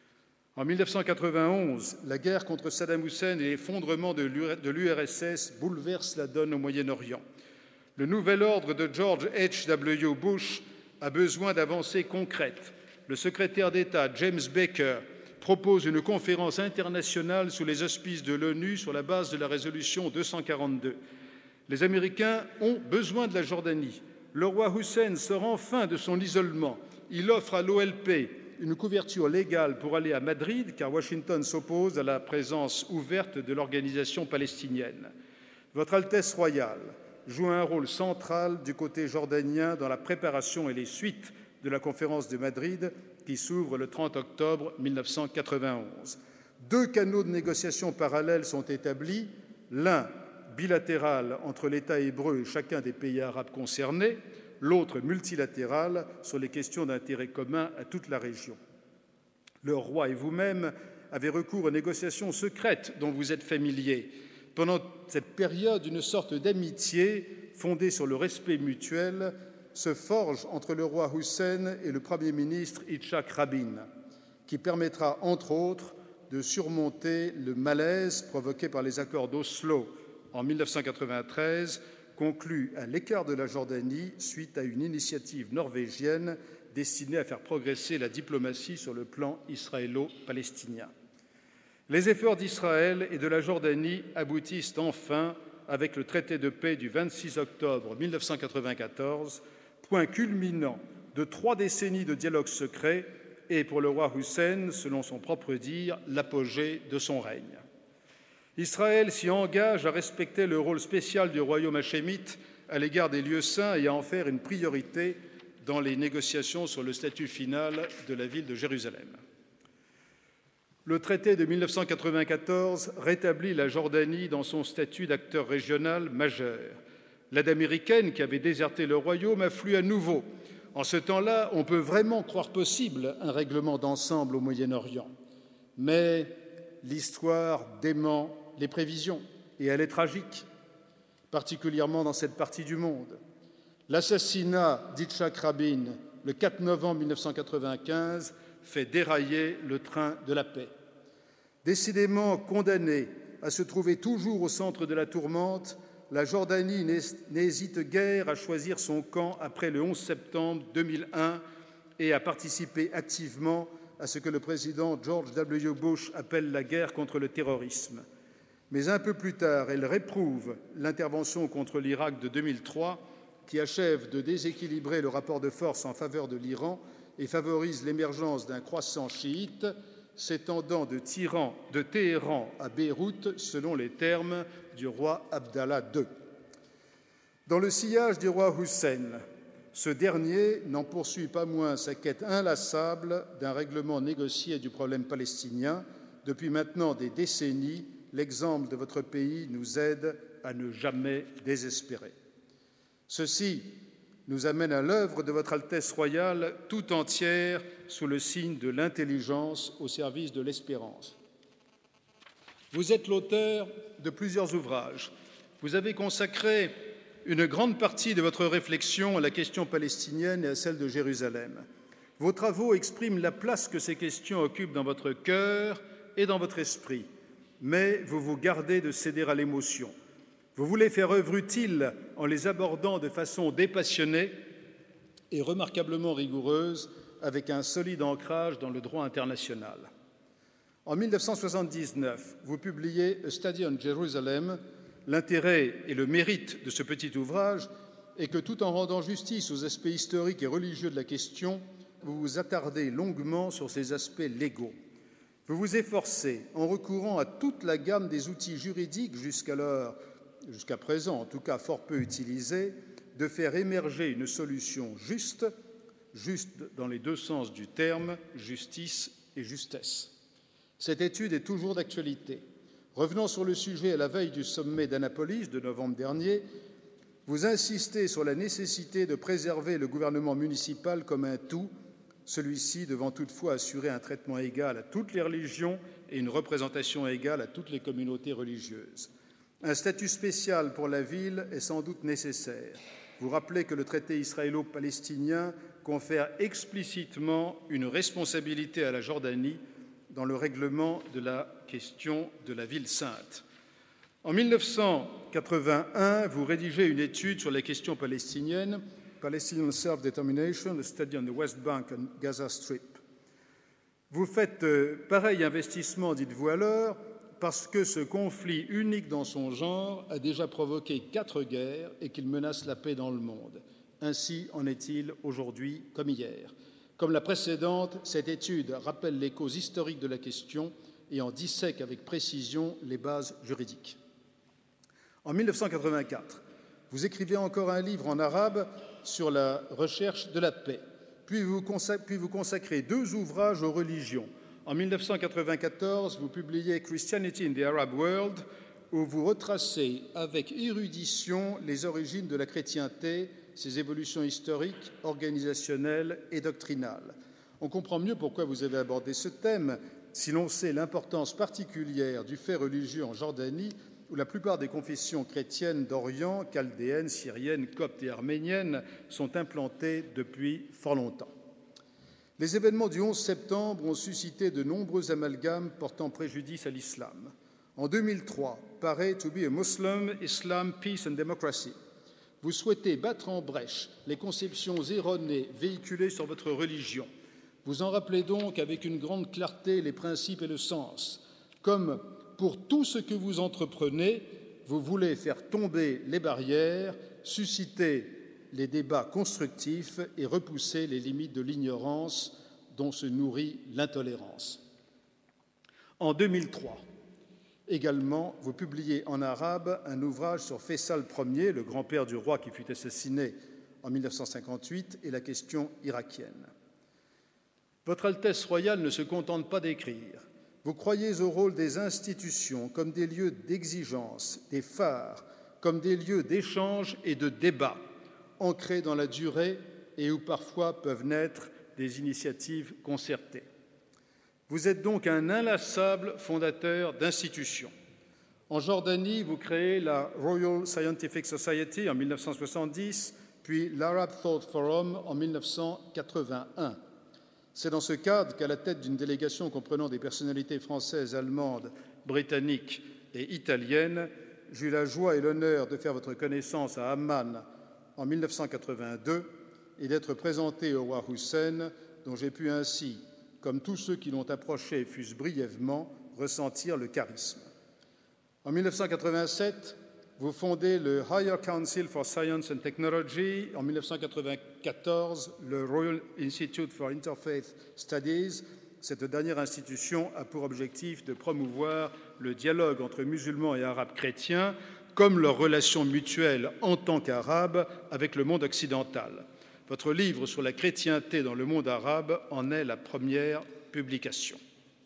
En mille neuf cent quatre-vingt-onze, la guerre contre Saddam Hussein et l'effondrement de l'U R S S bouleversent la donne au Moyen-Orient. Le nouvel ordre de George H W Bush a besoin d'avancées concrètes. Le secrétaire d'État James Baker propose une conférence internationale sous les auspices de l'ONU sur la base de la résolution deux cent quarante-deux. Les Américains ont besoin de la Jordanie. Le roi Hussein sort enfin de son isolement. Il offre à l'O L P une couverture légale pour aller à Madrid, car Washington s'oppose à la présence ouverte de l'organisation palestinienne. Votre Altesse royale joue un rôle central du côté jordanien dans la préparation et les suites de la conférence de Madrid qui s'ouvre le trente octobre mille neuf cent quatre-vingt-onze. Deux canaux de négociation parallèles sont établis, l'un bilatéral entre l'État hébreu et chacun des pays arabes concernés, l'autre multilatéral sur les questions d'intérêt commun à toute la région. Le roi et vous-même avez recours aux négociations secrètes dont vous êtes familiers. Pendant cette période, une sorte d'amitié fondée sur le respect mutuel se forge entre le roi Hussein et le Premier ministre Yitzhak Rabin, qui permettra, entre autres, de surmonter le malaise provoqué par les accords d'Oslo en mille neuf cent quatre-vingt-treize, conclus à l'écart de la Jordanie suite à une initiative norvégienne destinée à faire progresser la diplomatie sur le plan israélo-palestinien. Les efforts d'Israël et de la Jordanie aboutissent enfin avec le traité de paix du vingt-six octobre mille neuf cent quatre-vingt-quatorze, point culminant de trois décennies de dialogue secret et, pour le roi Hussein, selon son propre dire, l'apogée de son règne. Israël s'y engage à respecter le rôle spécial du royaume hachémite à l'égard des lieux saints et à en faire une priorité dans les négociations sur le statut final de la ville de Jérusalem. Le traité de mille neuf cent quatre-vingt-quatorze rétablit la Jordanie dans son statut d'acteur régional majeur. L'aide américaine, qui avait déserté le royaume, afflue à nouveau. En ce temps-là, on peut vraiment croire possible un règlement d'ensemble au Moyen-Orient. Mais l'histoire dément les prévisions, et elle est tragique, particulièrement dans cette partie du monde. L'assassinat d'Yitzhak Rabin, le quatre novembre mille neuf cent quatre-vingt-quinze, fait dérailler le train de la paix. Décidément condamnée à se trouver toujours au centre de la tourmente, la Jordanie n'hésite guère à choisir son camp après le onze septembre deux mille un et à participer activement à ce que le président George W. Bush appelle la guerre contre le terrorisme. Mais un peu plus tard, elle réprouve l'intervention contre l'Irak de deux mille trois, qui achève de déséquilibrer le rapport de force en faveur de l'Iran et favorise l'émergence d'un croissant chiite s'étendant de, de Téhéran à Beyrouth, selon les termes du roi Abdallah deux. Dans le sillage du roi Hussein, ce dernier n'en poursuit pas moins sa quête inlassable d'un règlement négocié du problème palestinien. Depuis maintenant des décennies, l'exemple de votre pays nous aide à ne jamais désespérer. Ceci nous amène à l'œuvre de votre Altesse royale tout entière sous le signe de l'intelligence au service de l'espérance. Vous êtes l'auteur de plusieurs ouvrages. Vous avez consacré une grande partie de votre réflexion à la question palestinienne et à celle de Jérusalem. Vos travaux expriment la place que ces questions occupent dans votre cœur et dans votre esprit, mais vous vous gardez de céder à l'émotion. Vous voulez faire œuvre utile en les abordant de façon dépassionnée et remarquablement rigoureuse, avec un solide ancrage dans le droit international. En mille neuf cent soixante-dix-neuf, vous publiez « A Study on Jerusalem ». L'intérêt et le mérite de ce petit ouvrage est que, tout en rendant justice aux aspects historiques et religieux de la question, vous vous attardez longuement sur ces aspects légaux. Vous vous efforcez, en recourant à toute la gamme des outils juridiques jusqu'alors jusqu'à présent, en tout cas fort peu utilisé, de faire émerger une solution juste, juste dans les deux sens du terme, justice et justesse. Cette étude est toujours d'actualité. Revenant sur le sujet à la veille du sommet d'Annapolis de novembre dernier, vous insistez sur la nécessité de préserver le gouvernement municipal comme un tout, celui-ci devant toutefois assurer un traitement égal à toutes les religions et une représentation égale à toutes les communautés religieuses. Un statut spécial pour la ville est sans doute nécessaire. Vous rappelez que le traité israélo-palestinien confère explicitement une responsabilité à la Jordanie dans le règlement de la question de la ville sainte. En mille neuf cent quatre-vingt-un, vous rédigez une étude sur les questions palestiniennes, Palestinian Self-Determination, a Study on the West Bank and Gaza Strip. Vous faites euh, pareil investissement, dites-vous alors, parce que ce conflit unique dans son genre a déjà provoqué quatre guerres et qu'il menace la paix dans le monde. Ainsi en est-il aujourd'hui comme hier. Comme la précédente, cette étude rappelle les causes historiques de la question et en dissèque avec précision les bases juridiques. En mille neuf cent quatre-vingt-quatre, vous écrivez encore un livre en arabe sur la recherche de la paix, puis vous consacrez deux ouvrages aux religions. En mille neuf cent quatre-vingt-quatorze, vous publiez Christianity in the Arab World, où vous retracez avec érudition les origines de la chrétienté, ses évolutions historiques, organisationnelles et doctrinales. On comprend mieux pourquoi vous avez abordé ce thème si l'on sait l'importance particulière du fait religieux en Jordanie, où la plupart des confessions chrétiennes d'Orient, chaldéennes, syriennes, coptes et arméniennes, sont implantées depuis fort longtemps. Les événements du onze septembre ont suscité de nombreux amalgames portant préjudice à l'islam. En deux mille trois, paraît To be a Muslim, Islam, Peace and Democracy. Vous souhaitez battre en brèche les conceptions erronées véhiculées sur votre religion. Vous en rappelez donc avec une grande clarté les principes et le sens. Comme pour tout ce que vous entreprenez, vous voulez faire tomber les barrières, susciter les débats constructifs et repousser les limites de l'ignorance dont se nourrit l'intolérance. En deux mille trois, également, vous publiez en arabe un ouvrage sur Faisal Ier, le grand-père du roi qui fut assassiné en mille neuf cent cinquante-huit, et la question irakienne. Votre Altesse royale ne se contente pas d'écrire. Vous croyez au rôle des institutions comme des lieux d'exigence, des phares, comme des lieux d'échange et de débat, ancrés dans la durée et où parfois peuvent naître des initiatives concertées. Vous êtes donc un inlassable fondateur d'institutions. En Jordanie, vous créez la Royal Scientific Society en mille neuf cent soixante-dix, puis l'Arab Thought Forum en mille neuf cent quatre-vingt-un. C'est dans ce cadre qu'à la tête d'une délégation comprenant des personnalités françaises, allemandes, britanniques et italiennes, j'eus la joie et l'honneur de faire votre connaissance à Amman en mille neuf cent quatre-vingt-deux et d'être présenté au roi Hussein, dont j'ai pu ainsi, comme tous ceux qui l'ont approché fussent brièvement, ressentir le charisme. En mille neuf cent quatre-vingt-sept, vous fondez le Higher Council for Science and Technology, en mille neuf cent quatre-vingt-quatorze, le Royal Institute for Interfaith Studies. Cette dernière institution a pour objectif de promouvoir le dialogue entre musulmans et arabes chrétiens, comme leurs relations mutuelles en tant qu'arabes avec le monde occidental. Votre livre sur la chrétienté dans le monde arabe en est la première publication.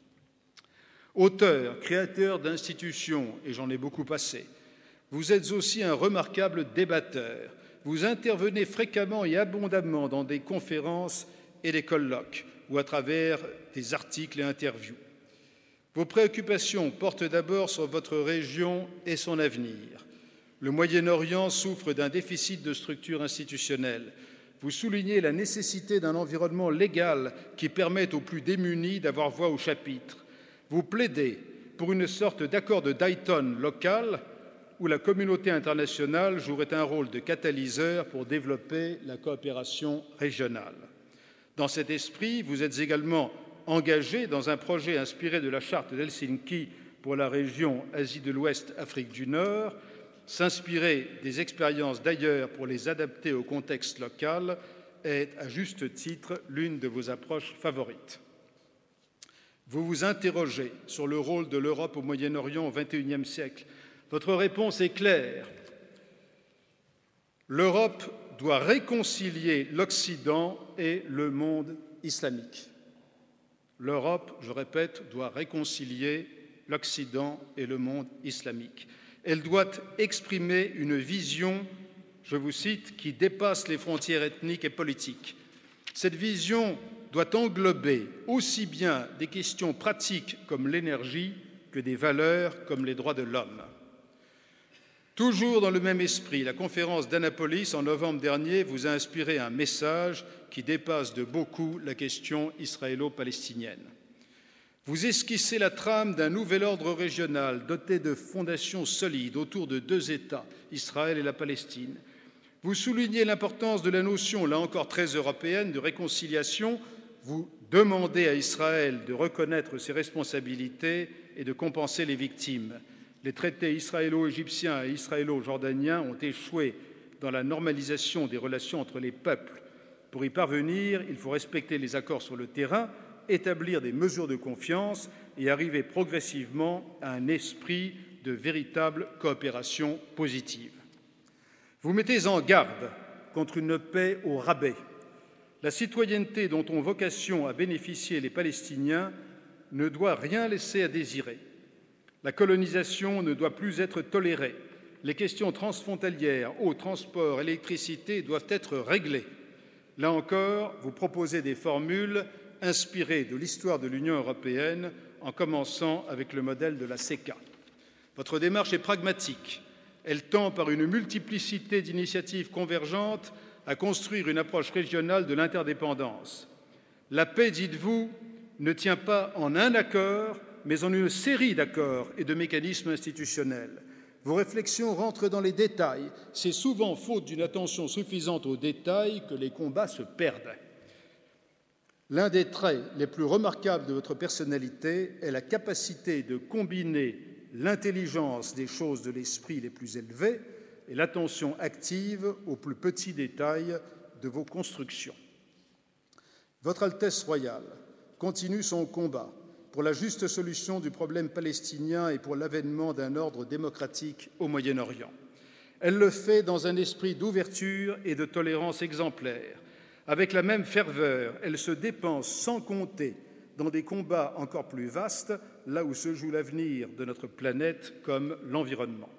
Auteur, créateur d'institutions, et j'en ai beaucoup passé, vous êtes aussi un remarquable débatteur. Vous intervenez fréquemment et abondamment dans des conférences et des colloques ou à travers des articles et interviews. Vos préoccupations portent d'abord sur votre région et son avenir. Le Moyen-Orient souffre d'un déficit de structure institutionnelle. Vous soulignez la nécessité d'un environnement légal qui permette aux plus démunis d'avoir voix au chapitre. Vous plaidez pour une sorte d'accord de Dayton local où la communauté internationale jouerait un rôle de catalyseur pour développer la coopération régionale. Dans cet esprit, vous êtes également engagé dans un projet inspiré de la charte d'Helsinki pour la région Asie de l'Ouest, Afrique du Nord. S'inspirer des expériences d'ailleurs pour les adapter au contexte local est, à juste titre, l'une de vos approches favorites. Vous vous interrogez sur le rôle de l'Europe au Moyen-Orient au vingt et unième siècle. Votre réponse est claire. L'Europe doit réconcilier l'Occident et le monde islamique. L'Europe, je répète, doit réconcilier l'Occident et le monde islamique. Elle doit exprimer une vision, je vous cite, qui dépasse les frontières ethniques et politiques. Cette vision doit englober aussi bien des questions pratiques comme l'énergie que des valeurs comme les droits de l'homme. Toujours dans le même esprit, la conférence d'Annapolis en novembre dernier vous a inspiré un message qui dépasse de beaucoup la question israélo-palestinienne. Vous esquissez la trame d'un nouvel ordre régional doté de fondations solides autour de deux États, Israël et la Palestine. Vous soulignez l'importance de la notion, là encore très européenne, de réconciliation. Vous demandez à Israël de reconnaître ses responsabilités et de compenser les victimes. Les traités israélo-égyptiens et israélo-jordaniens ont échoué dans la normalisation des relations entre les peuples. Pour y parvenir, il faut respecter les accords sur le terrain, établir des mesures de confiance et arriver progressivement à un esprit de véritable coopération positive. Vous mettez en garde contre une paix au rabais. La citoyenneté dont ont vocation à bénéficier les Palestiniens ne doit rien laisser à désirer. La colonisation ne doit plus être tolérée. Les questions transfrontalières, eau, transport, électricité doivent être réglées. Là encore, vous proposez des formules inspirées de l'histoire de l'Union européenne, en commençant avec le modèle de la CECA. Votre démarche est pragmatique. Elle tend, par une multiplicité d'initiatives convergentes, à construire une approche régionale de l'interdépendance. La paix, dites-vous, ne tient pas en un accord, mais en une série d'accords et de mécanismes institutionnels. Vos réflexions rentrent dans les détails. C'est souvent faute d'une attention suffisante aux détails que les combats se perdent. L'un des traits les plus remarquables de votre personnalité est la capacité de combiner l'intelligence des choses de l'esprit les plus élevées et l'attention active aux plus petits détails de vos constructions. Votre Altesse royale continue son combat pour la juste solution du problème palestinien et pour l'avènement d'un ordre démocratique au Moyen-Orient. Elle le fait dans un esprit d'ouverture et de tolérance exemplaire. Avec la même ferveur, elle se dépense sans compter dans des combats encore plus vastes, là où se joue l'avenir de notre planète comme l'environnement.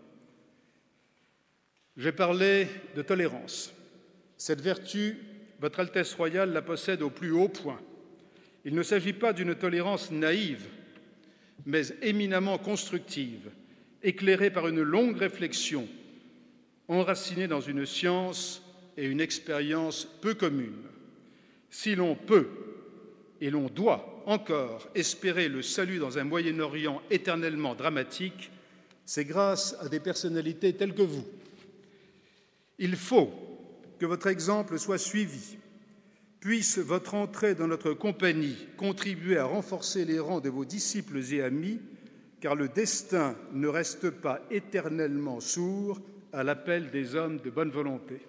J'ai parlé de tolérance. Cette vertu, votre Altesse royale la possède au plus haut point. Il ne s'agit pas d'une tolérance naïve, mais éminemment constructive, éclairée par une longue réflexion, enracinée dans une science et une expérience peu communes. Si l'on peut et l'on doit encore espérer le salut dans un Moyen-Orient éternellement dramatique, c'est grâce à des personnalités telles que vous. Il faut que votre exemple soit suivi. Puisse votre entrée dans notre compagnie contribuer à renforcer les rangs de vos disciples et amis, car le destin ne reste pas éternellement sourd à l'appel des hommes de bonne volonté.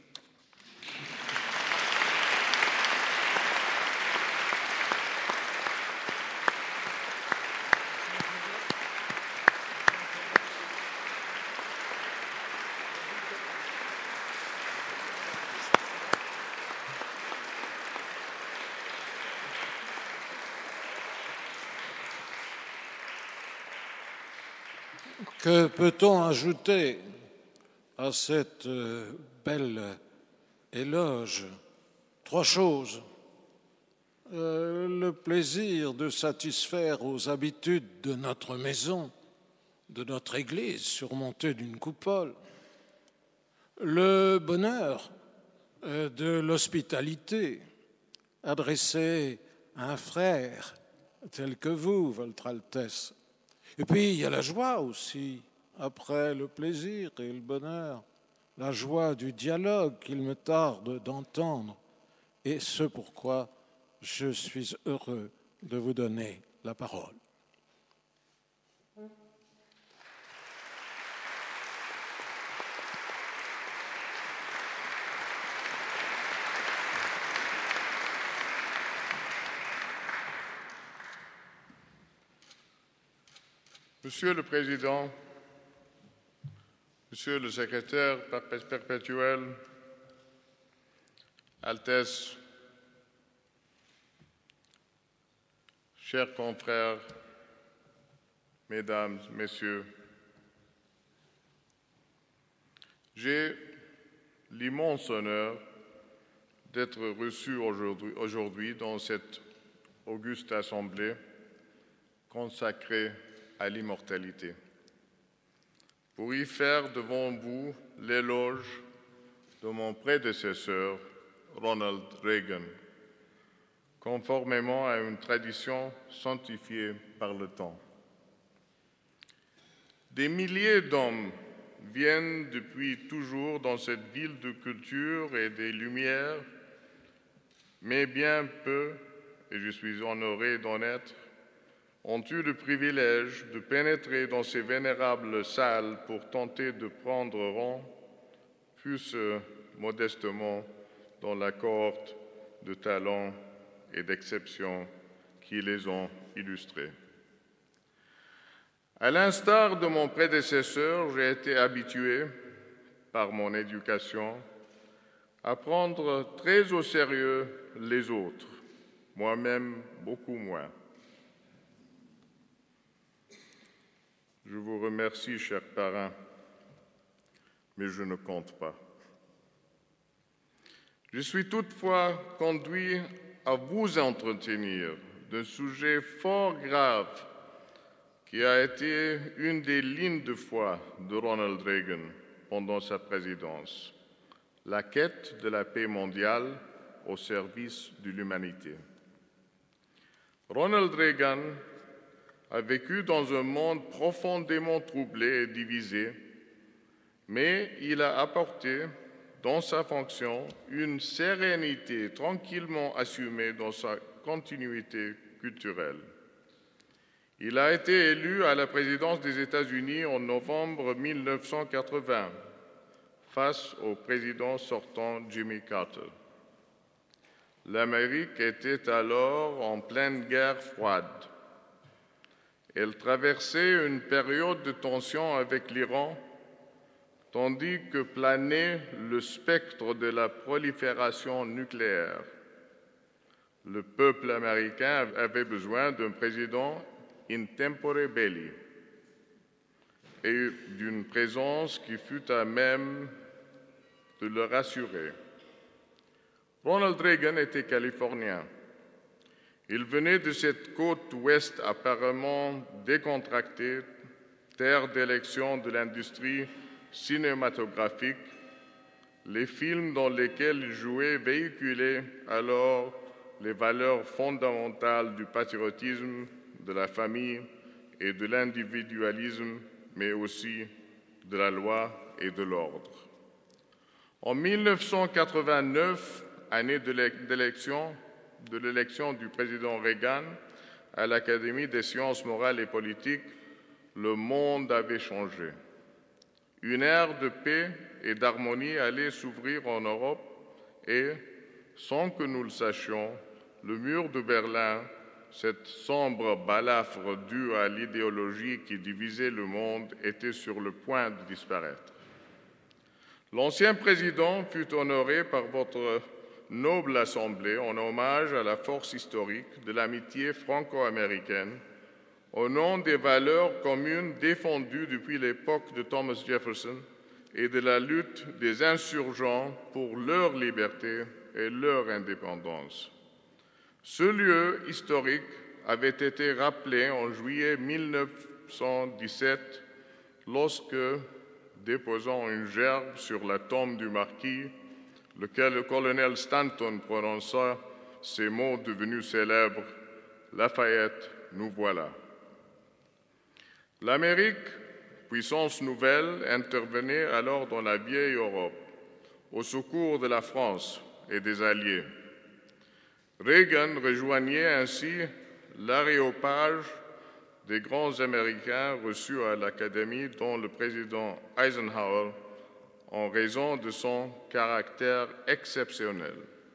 Que peut-on ajouter à cette belle éloge? Trois choses. Euh, le plaisir de satisfaire aux habitudes de notre maison, de notre Église surmontée d'une coupole. Le bonheur euh, de l'hospitalité adressée à un frère tel que vous, Votre Altesse. Et puis, il y a la joie aussi, après le plaisir et le bonheur, la joie du dialogue qu'il me tarde d'entendre, et ce pourquoi je suis heureux de vous donner la parole. Monsieur le Président, Monsieur le Secrétaire perpétuel, Altesse, chers confrères, Mesdames, Messieurs, j'ai l'immense honneur d'être reçu aujourd'hui, aujourd'hui dans cette auguste assemblée consacrée à l'immortalité, pour y faire devant vous l'éloge de mon prédécesseur, Ronald Reagan, conformément à une tradition sanctifiée par le temps. Des milliers d'hommes viennent depuis toujours dans cette ville de culture et des lumières, mais bien peu, et je suis honoré d'en être, ont eu le privilège de pénétrer dans ces vénérables salles pour tenter de prendre rang, fût-ce modestement dans la cohorte de talents et d'exceptions qui les ont illustrés. À l'instar de mon prédécesseur, j'ai été habitué, par mon éducation, à prendre très au sérieux les autres, moi-même beaucoup moins. Je vous remercie, chers parrains, mais je ne compte pas. Je suis toutefois conduit à vous entretenir d'un sujet fort grave qui a été une des lignes de foi de Ronald Reagan pendant sa présidence, la quête de la paix mondiale au service de l'humanité. Ronald Reagan a vécu dans un monde profondément troublé et divisé, mais il a apporté dans sa fonction une sérénité tranquillement assumée dans sa continuité culturelle. Il a été élu à la présidence des États-Unis en novembre mille neuf cent quatre-vingts face au président sortant Jimmy Carter. L'Amérique était alors en pleine guerre froide. Elle traversait une période de tension avec l'Iran, tandis que planait le spectre de la prolifération nucléaire. Le peuple américain avait besoin d'un président in tempore belli et d'une présence qui fût à même de le rassurer. Ronald Reagan était californien. Il venait de cette côte ouest apparemment décontractée, terre d'élection de l'industrie cinématographique. Les films dans lesquels il jouait véhiculaient alors les valeurs fondamentales du patriotisme, de la famille et de l'individualisme, mais aussi de la loi et de l'ordre. En mille neuf cent quatre-vingt-neuf, année de l'élection, de l'élection du président Reagan à l'Académie des sciences morales et politiques, le monde avait changé. Une ère de paix et d'harmonie allait s'ouvrir en Europe et, sans que nous le sachions, le mur de Berlin, cette sombre balafre due à l'idéologie qui divisait le monde, était sur le point de disparaître. L'ancien président fut honoré par votre noble assemblée en hommage à la force historique de l'amitié franco-américaine, au nom des valeurs communes défendues depuis l'époque de Thomas Jefferson et de la lutte des insurgents pour leur liberté et leur indépendance. Ce lieu historique avait été rappelé en juillet mille neuf cent dix-sept lorsque, déposant une gerbe sur la tombe du marquis, lequel le colonel Stanton prononça ces mots devenus célèbres, « Lafayette, nous voilà ». L'Amérique, puissance nouvelle, intervenait alors dans la vieille Europe, au secours de la France et des Alliés. Reagan rejoignait ainsi l'aréopage des grands Américains reçus à l'Académie, dont le président Eisenhower, en raison de son caractère exceptionnel.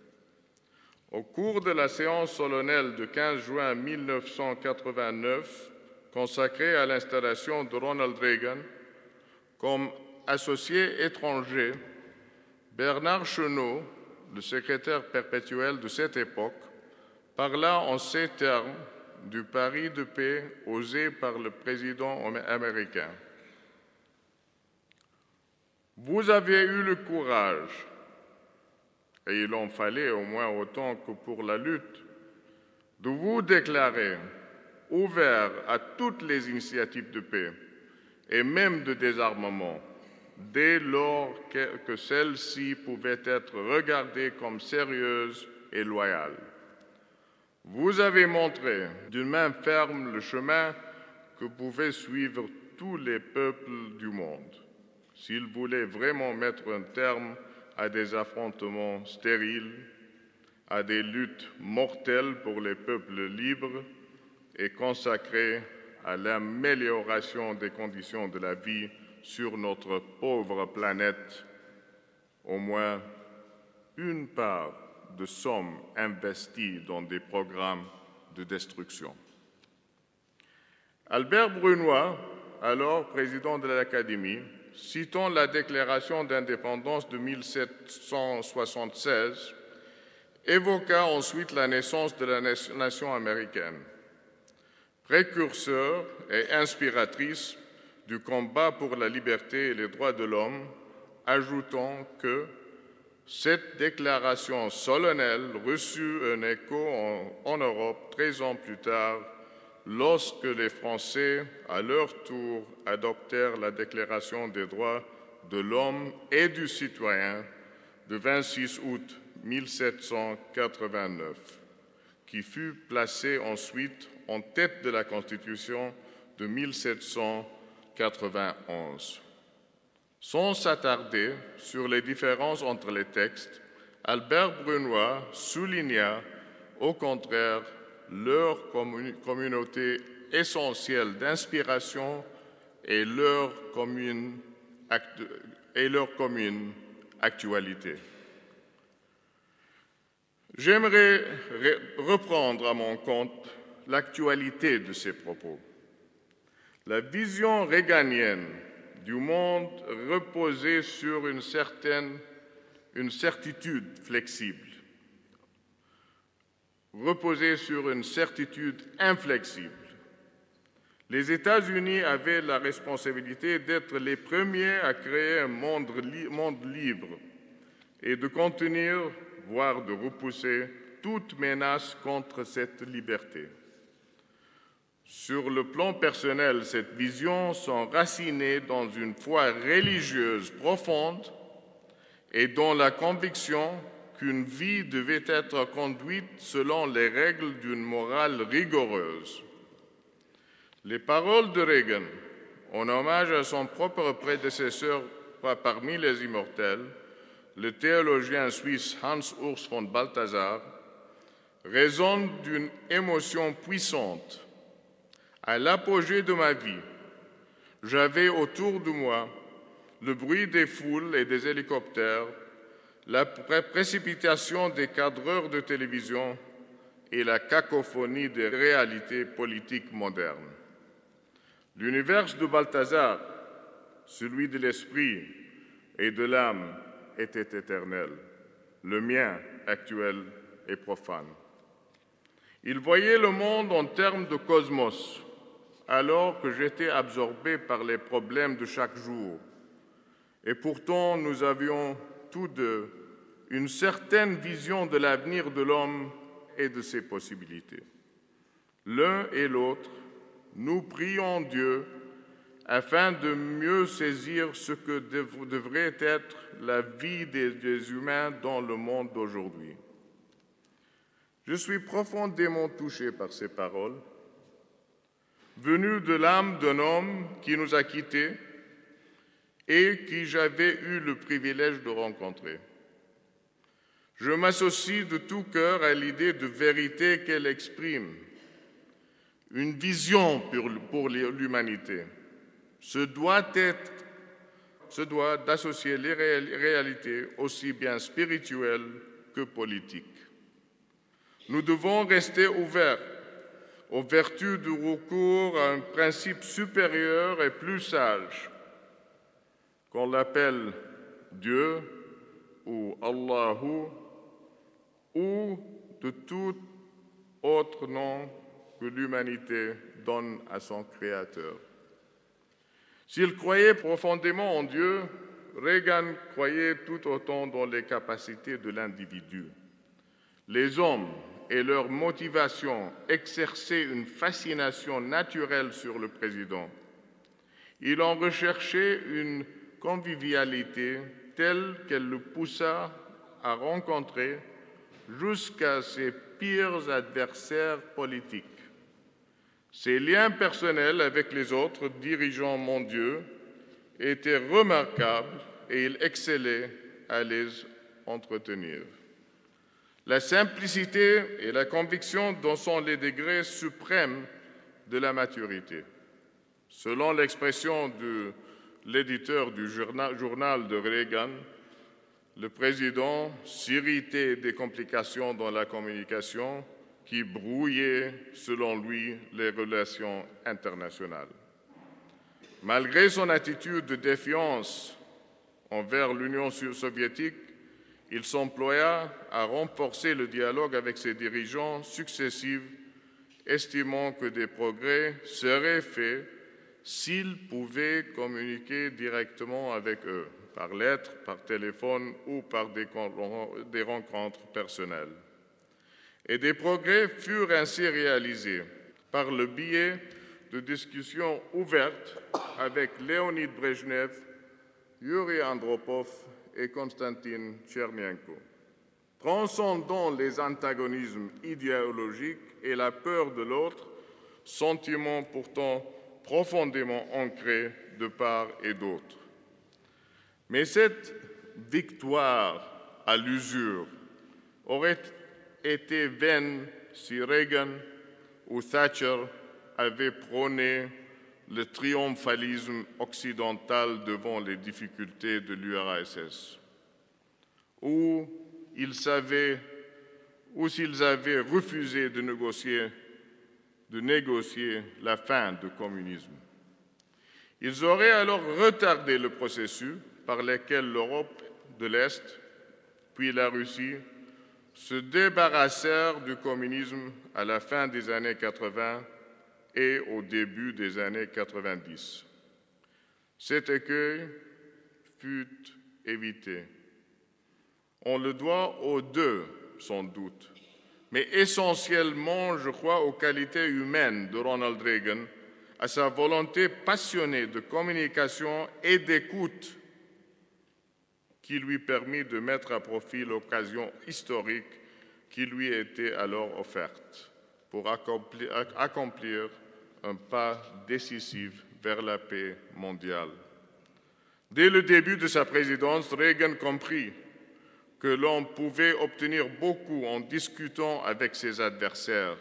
Au cours de la séance solennelle du quinze juin mille neuf cent quatre-vingt-neuf, consacrée à l'installation de Ronald Reagan comme associé étranger, Bernard Chennault, le secrétaire perpétuel de cette époque, parla en ces termes du pari de paix osé par le président américain. Vous avez eu le courage et il en fallait au moins autant que pour la lutte, de vous déclarer ouvert à toutes les initiatives de paix et même de désarmement, dès lors que, que celles-ci pouvaient être regardées comme sérieuses et loyales. Vous avez montré d'une main ferme le chemin que pouvaient suivre tous les peuples du monde, s'ils voulaient vraiment mettre un terme à des affrontements stériles, à des luttes mortelles pour les peuples libres et consacrés à l'amélioration des conditions de la vie sur notre pauvre planète. Au moins une part de sommes investies dans des programmes de destruction. Albert Brunois, alors président de l'Académie, citant la déclaration d'indépendance de mille sept cent soixante-seize, évoqua ensuite la naissance de la nation américaine, précurseur et inspiratrice du combat pour la liberté et les droits de l'homme, ajoutant que cette déclaration solennelle reçut un écho en, en Europe treize ans plus tard, lorsque les Français, à leur tour, adoptèrent la Déclaration des droits de l'homme et du citoyen de vingt-six août mille sept cent quatre-vingt-neuf, qui fut placée ensuite en tête de la Constitution de mille sept cent quatre-vingt-onze. Sans s'attarder sur les différences entre les textes, Albert Brunois souligna au contraire leur communauté essentielle d'inspiration et leur commune, actu- et leur commune actualité. J'aimerais reprendre à mon compte l'actualité de ces propos. La vision réganienne du monde reposait sur une certaine une certitude flexible, reposait sur une certitude inflexible. Les États-Unis avaient la responsabilité d'être les premiers à créer un monde, li- monde libre et de contenir, voire de repousser, toute menace contre cette liberté. Sur le plan personnel, cette vision s'enracinait dans une foi religieuse profonde et dans la conviction qu'une vie devait être conduite selon les règles d'une morale rigoureuse. Les paroles de Reagan, en hommage à son propre prédécesseur parmi les immortels, le théologien suisse Hans Urs von Balthasar, résonnent d'une émotion puissante. À l'apogée de ma vie, j'avais autour de moi le bruit des foules et des hélicoptères, la précipitation des cadreurs de télévision et la cacophonie des réalités politiques modernes. L'univers de Balthasar, celui de l'esprit et de l'âme, était éternel, le mien actuel et profane. Il voyait le monde en termes de cosmos, alors que j'étais absorbé par les problèmes de chaque jour. Et pourtant, nous avions tous deux une certaine vision de l'avenir de l'homme et de ses possibilités. L'un et l'autre, nous prions Dieu afin de mieux saisir ce que dev- devrait être la vie des, des humains dans le monde d'aujourd'hui. Je suis profondément touché par ces paroles, venues de l'âme d'un homme qui nous a quittés et qui j'avais eu le privilège de rencontrer. Je m'associe de tout cœur à l'idée de vérité qu'elle exprime, une vision pour l'humanité. Ce doit être, ce doit d'associer les réalités aussi bien spirituelles que politiques. Nous devons rester ouverts aux vertus du recours à un principe supérieur et plus sage, qu'on l'appelle Dieu ou Allahu, ou de tout autre nom que l'humanité donne à son Créateur. S'ils croyaient profondément en Dieu, Reagan croyait tout autant dans les capacités de l'individu. Les hommes et leur motivation exerçaient une fascination naturelle sur le président. Il en recherchait une convivialité telle qu'elle le poussa à rencontrer jusqu'à ses pires adversaires politiques. Ses liens personnels avec les autres dirigeants mondiaux étaient remarquables et il excellait à les entretenir. La simplicité et la conviction dont sont les degrés suprêmes de la maturité. Selon l'expression de l'éditeur du journal, journal de Reagan, le président s'irritait des complications dans la communication qui brouillaient, selon lui, les relations internationales. Malgré son attitude de défiance envers l'Union soviétique, il s'employa à renforcer le dialogue avec ses dirigeants successifs, estimant que des progrès seraient faits s'il pouvait communiquer directement avec eux, par lettre, par téléphone ou par des, des rencontres personnelles. Et des progrès furent ainsi réalisés par le biais de discussions ouvertes avec Léonid Brejnev, Yuri Andropov et Konstantin Tchernienko. Transcendant les antagonismes idéologiques et la peur de l'autre, sentiment pourtant profondément ancré de part et d'autre. Mais cette victoire à l'usure aurait été vaine si Reagan ou Thatcher avaient prôné le triomphalisme occidental devant les difficultés de l'U R S S, ou ils savaient, ou s'ils avaient refusé de négocier, de négocier la fin du communisme. Ils auraient alors retardé le processus par lequel l'Europe de l'Est, puis la Russie, se débarrassèrent du communisme à la fin des années quatre-vingt et au début des années quatre-vingt-dix. Cet écueil fut évité. On le doit aux deux, sans doute, mais essentiellement, je crois, aux qualités humaines de Ronald Reagan, à sa volonté passionnée de communication et d'écoute qui lui permit de mettre à profit l'occasion historique qui lui était alors offerte pour accomplir, accomplir un pas décisif vers la paix mondiale. Dès le début de sa présidence, Reagan comprit que l'on pouvait obtenir beaucoup en discutant avec ses adversaires.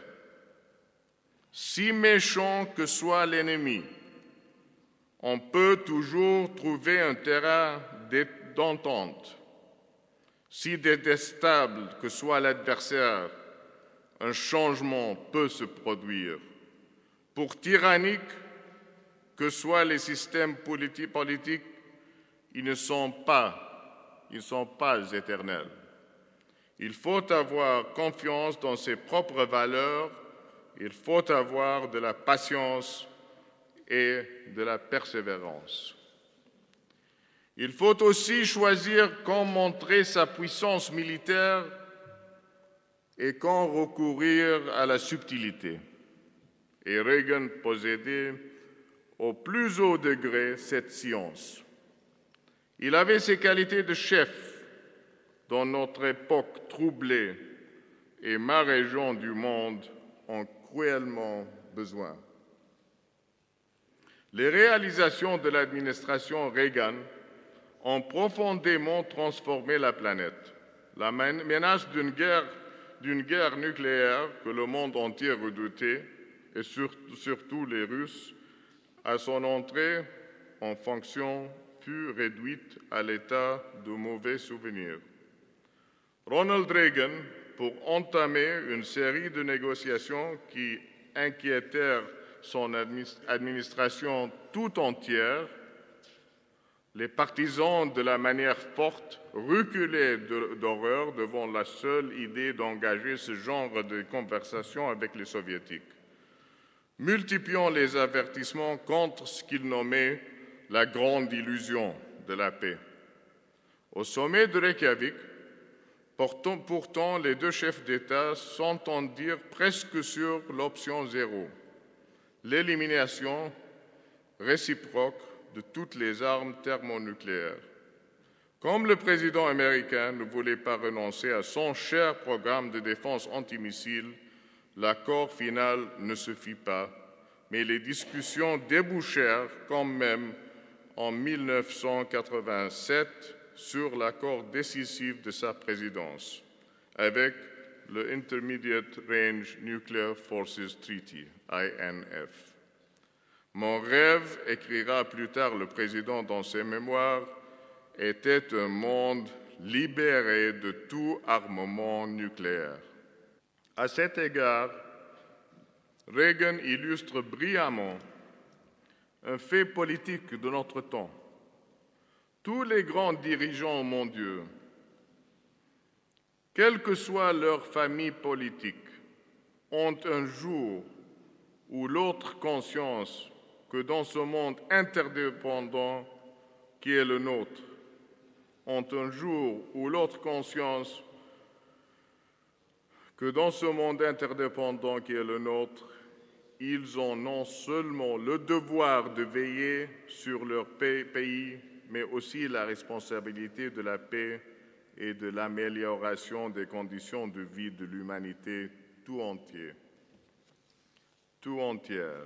Si méchant que soit l'ennemi, on peut toujours trouver un terrain d'entente. Si détestable que soit l'adversaire, un changement peut se produire. Pour tyranniques que soient les systèmes politiques, ils ne sont pas, ils ne sont pas éternels. Il faut avoir confiance dans ses propres valeurs, il faut avoir de la patience et de la persévérance. Il faut aussi choisir quand montrer sa puissance militaire et quand recourir à la subtilité. Et Reagan possédait au plus haut degré cette science. Il avait ces qualités de chef dans notre époque troublée et ma région du monde ont cruellement besoin. Les réalisations de l'administration Reagan ont profondément transformé la planète. La menace d'une guerre, d'une guerre nucléaire que le monde entier redoutait, et surtout les Russes, à son entrée en fonction fut réduite à l'état de mauvais souvenirs. Ronald Reagan, pour entamer une série de négociations qui inquiétèrent son administration tout entière, les partisans de la manière forte reculaient d'horreur devant la seule idée d'engager ce genre de conversation avec les Soviétiques, multipliant les avertissements contre ce qu'ils nommaient la grande illusion de la paix. Au sommet de Reykjavik, pourtant, pourtant les deux chefs d'État s'entendirent presque sur l'option zéro, l'élimination réciproque de toutes les armes thermonucléaires. Comme le président américain ne voulait pas renoncer à son cher programme de défense antimissiles, l'accord final ne se fit pas, mais les discussions débouchèrent quand même en mille neuf cent quatre-vingt-sept sur l'accord décisif de sa présidence, avec le Intermediate Range Nuclear Forces Treaty, I N F. Mon rêve, écrira plus tard le président dans ses mémoires, était un monde libéré de tout armement nucléaire. À cet égard, Reagan illustre brillamment un fait politique de notre temps. Tous les grands dirigeants mondiaux, quelle que soit leur famille politique, ont un jour ou l'autre conscience que dans ce monde interdépendant qui est le nôtre, ont un jour ou l'autre conscience que dans ce monde interdépendant qui est le nôtre, ils ont non seulement le devoir de veiller sur leur pays, mais aussi la responsabilité de la paix et de l'amélioration des conditions de vie de l'humanité tout entière. Tout entière.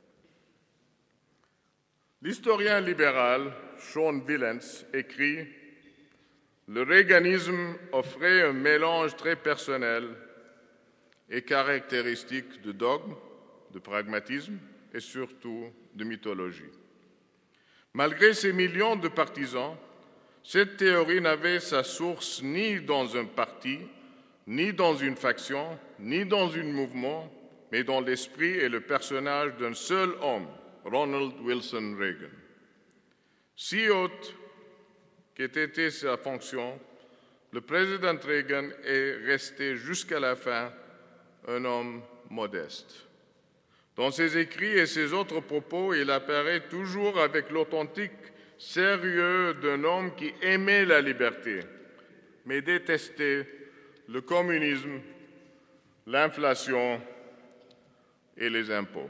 L'historien libéral Sean Villens écrit « Le reaganisme offrait un mélange très personnel et caractéristique de dogme, de pragmatisme et surtout de mythologie. Malgré ses millions de partisans, cette théorie n'avait sa source ni dans un parti, ni dans une faction, ni dans un mouvement, mais dans l'esprit et le personnage d'un seul homme, Ronald Wilson Reagan. Si haute qu'ait été sa fonction, le président Reagan est resté jusqu'à la fin un homme modeste. Dans ses écrits et ses autres propos, il apparaît toujours avec l'authentique sérieux d'un homme qui aimait la liberté, mais détestait le communisme, l'inflation et les impôts.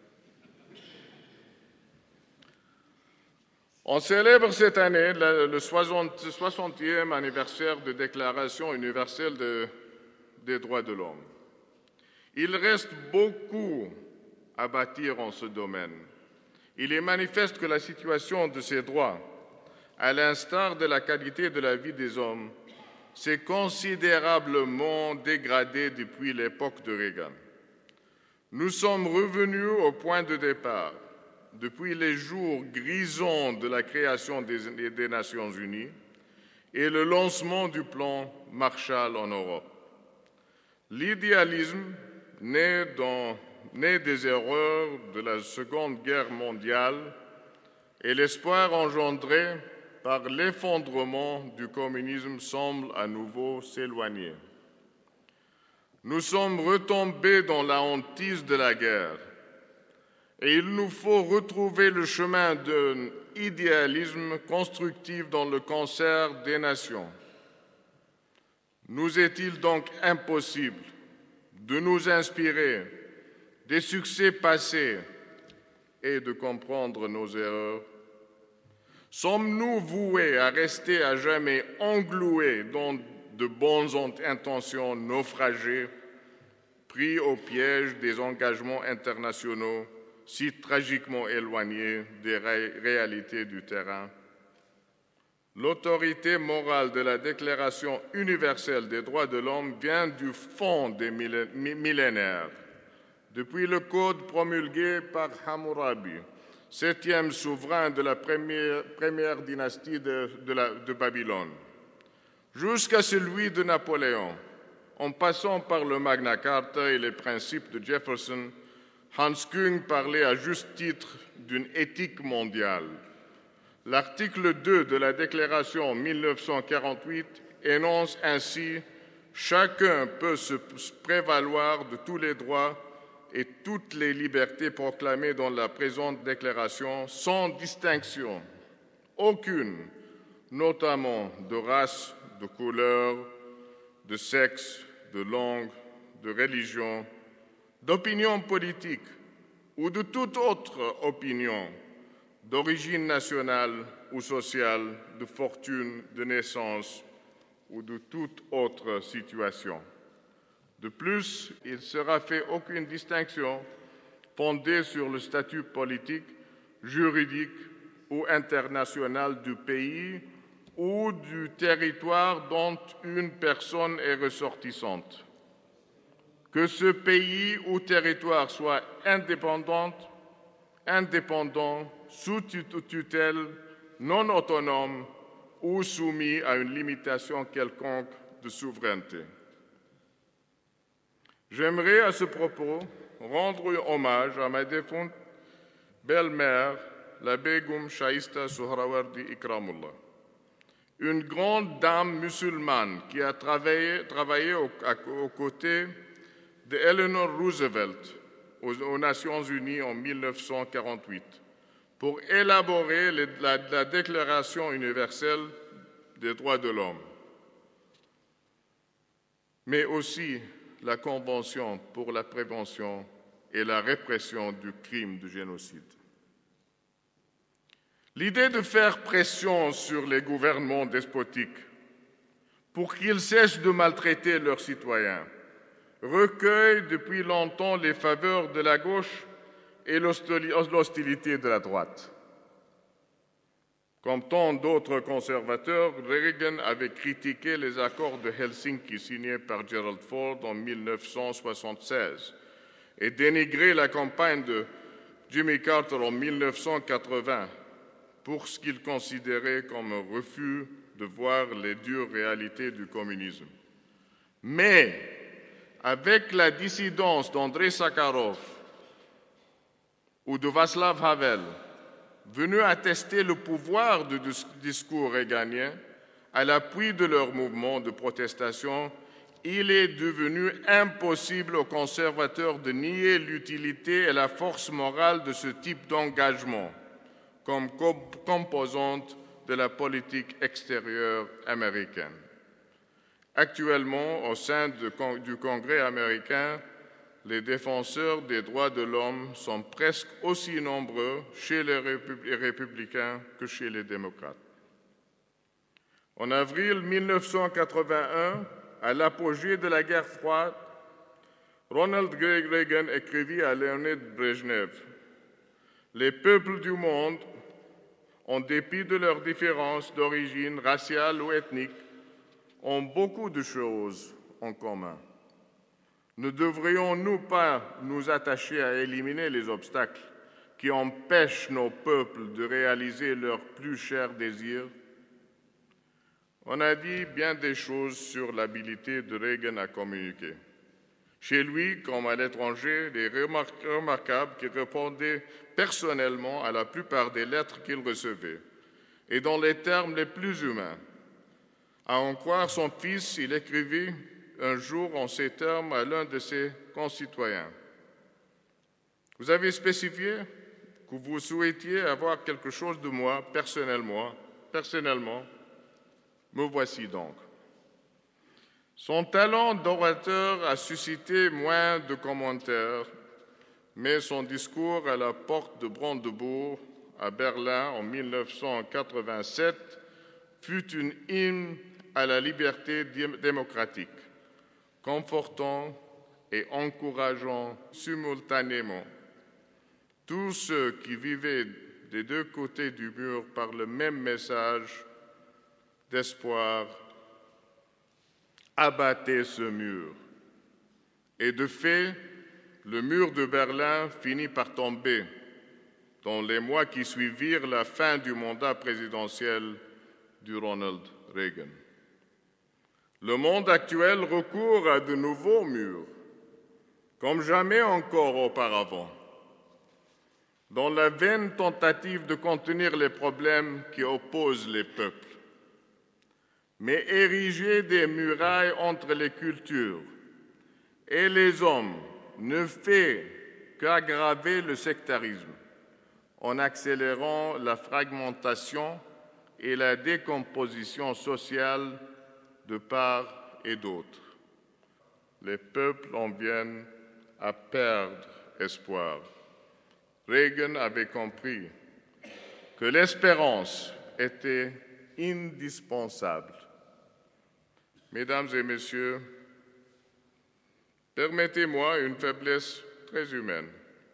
On célèbre cette année le soixantième anniversaire de Déclaration universelle de, des droits de l'homme. Il reste beaucoup à bâtir en ce domaine. Il est manifeste que la situation de ces droits, à l'instar de la qualité de la vie des hommes, s'est considérablement dégradée depuis l'époque de Reagan. Nous sommes revenus au point de départ, depuis les jours grisants de la création des, des Nations Unies et le lancement du plan Marshall en Europe. L'idéalisme né, dans, né des erreurs de la Seconde Guerre mondiale et l'espoir engendré par l'effondrement du communisme semble à nouveau s'éloigner. Nous sommes retombés dans la hantise de la guerre et il nous faut retrouver le chemin d'un idéalisme constructif dans le concert des nations. Nous est-il donc impossible de nous inspirer des succès passés et de comprendre nos erreurs? Sommes-nous voués à rester à jamais englués dans de bonnes intentions naufragées, pris au piège des engagements internationaux si tragiquement éloignés des ré- réalités du terrain? L'autorité morale de la Déclaration universelle des droits de l'homme vient du fond des millénaires, depuis le code promulgué par Hammurabi, septième souverain de la première, première dynastie de, de, la, de Babylone, jusqu'à celui de Napoléon, en passant par le Magna Carta et les principes de Jefferson. Hans Küng parlait à juste titre d'une éthique mondiale. L'article deux de la Déclaration mille neuf cent quarante-huit énonce ainsi « Chacun peut se prévaloir de tous les droits et toutes les libertés proclamées dans la présente déclaration sans distinction. Aucune notamment de race, de couleur, de sexe, de langue, de religion, d'opinion politique ou de toute autre opinion, d'origine nationale ou sociale, de fortune, de naissance ou de toute autre situation. De plus, il ne sera fait aucune distinction fondée sur le statut politique, juridique ou international du pays ou du territoire dont une personne est ressortissante. Que ce pays ou territoire soit indépendant, indépendant, sous tutelle, non autonome ou soumis à une limitation quelconque de souveraineté. J'aimerais à ce propos rendre hommage à ma défunte belle-mère, la Begum Shaista Sohrawardi Ikramullah, une grande dame musulmane qui a travaillé, travaillé aux, aux côtés de Eleanor Roosevelt aux, aux Nations Unies en mille neuf cent quarante-huit pour élaborer les, la, la Déclaration universelle des droits de l'homme, mais aussi la Convention pour la prévention et la répression du crime de génocide. L'idée de faire pression sur les gouvernements despotiques pour qu'ils cessent de maltraiter leurs citoyens recueille depuis longtemps les faveurs de la gauche et l'hostilité de la droite. Comme tant d'autres conservateurs, Reagan avait critiqué les accords de Helsinki signés par Gerald Ford en mille neuf cent soixante-seize et dénigré la campagne de Jimmy Carter en mille neuf cent quatre-vingts pour ce qu'il considérait comme un refus de voir les dures réalités du communisme. Mais avec la dissidence d'Andrei Sakharov ou de Václav Havel, venus attester le pouvoir du discours réganien, à l'appui de leur mouvement de protestation, il est devenu impossible aux conservateurs de nier l'utilité et la force morale de ce type d'engagement comme composante de la politique extérieure américaine. Actuellement, au sein de, du Congrès américain, les défenseurs des droits de l'homme sont presque aussi nombreux chez les républicains que chez les démocrates. En avril mille neuf cent quatre-vingt-un, à l'apogée de la guerre froide, Ronald Reagan écrivit à Leonid Brejnev « Les peuples du monde, en dépit de leurs différences d'origine raciale ou ethnique, ont beaucoup de choses en commun. Ne devrions-nous pas nous attacher à éliminer les obstacles qui empêchent nos peuples de réaliser leurs plus chers désirs ?» On a dit bien des choses sur l'habilité de Reagan à communiquer. Chez lui, comme à l'étranger, il est remarquable qu'il répondait personnellement à la plupart des lettres qu'il recevait, et dans les termes les plus humains. À en croire son fils, il écrivit un jour en ces termes à l'un de ses concitoyens. « Vous avez spécifié que vous souhaitiez avoir quelque chose de moi personnellement, personnellement. Me voici donc. » Son talent d'orateur a suscité moins de commentaires, mais son discours à la porte de Brandebourg, à Berlin, en mille neuf cent quatre-vingt-sept, fut une hymne à la liberté démocratique, confortant et encourageant simultanément tous ceux qui vivaient des deux côtés du mur par le même message d'espoir. Abattez ce mur. Et de fait, le mur de Berlin finit par tomber dans les mois qui suivirent la fin du mandat présidentiel de Ronald Reagan. Le monde actuel recourt à de nouveaux murs, comme jamais encore auparavant, dans la vaine tentative de contenir les problèmes qui opposent les peuples. Mais ériger des murailles entre les cultures et les hommes ne fait qu'aggraver le sectarisme en accélérant la fragmentation et la décomposition sociale de part et d'autre. Les peuples en viennent à perdre espoir. Reagan avait compris que l'espérance était indispensable. Mesdames et messieurs, permettez-moi une faiblesse très humaine.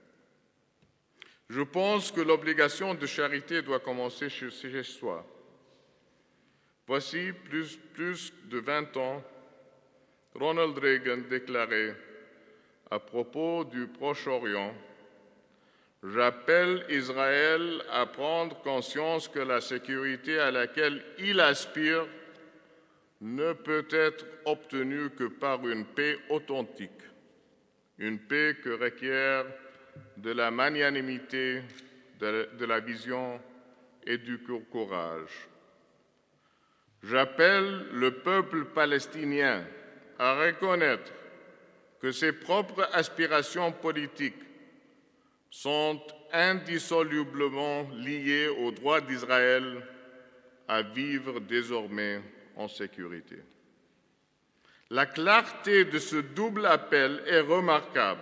Je pense que l'obligation de charité doit commencer chez, chez soi. Voici plus, plus de vingt ans, Ronald Reagan déclarait à propos du Proche-Orient: « J'appelle Israël à prendre conscience que la sécurité à laquelle il aspire ne peut être obtenue que par une paix authentique, une paix que requiert de la magnanimité, de, de la vision et du courage. J'appelle le peuple palestinien à reconnaître que ses propres aspirations politiques sont indissolublement liées au droit d'Israël à vivre désormais en sécurité. La clarté de ce double appel est remarquable.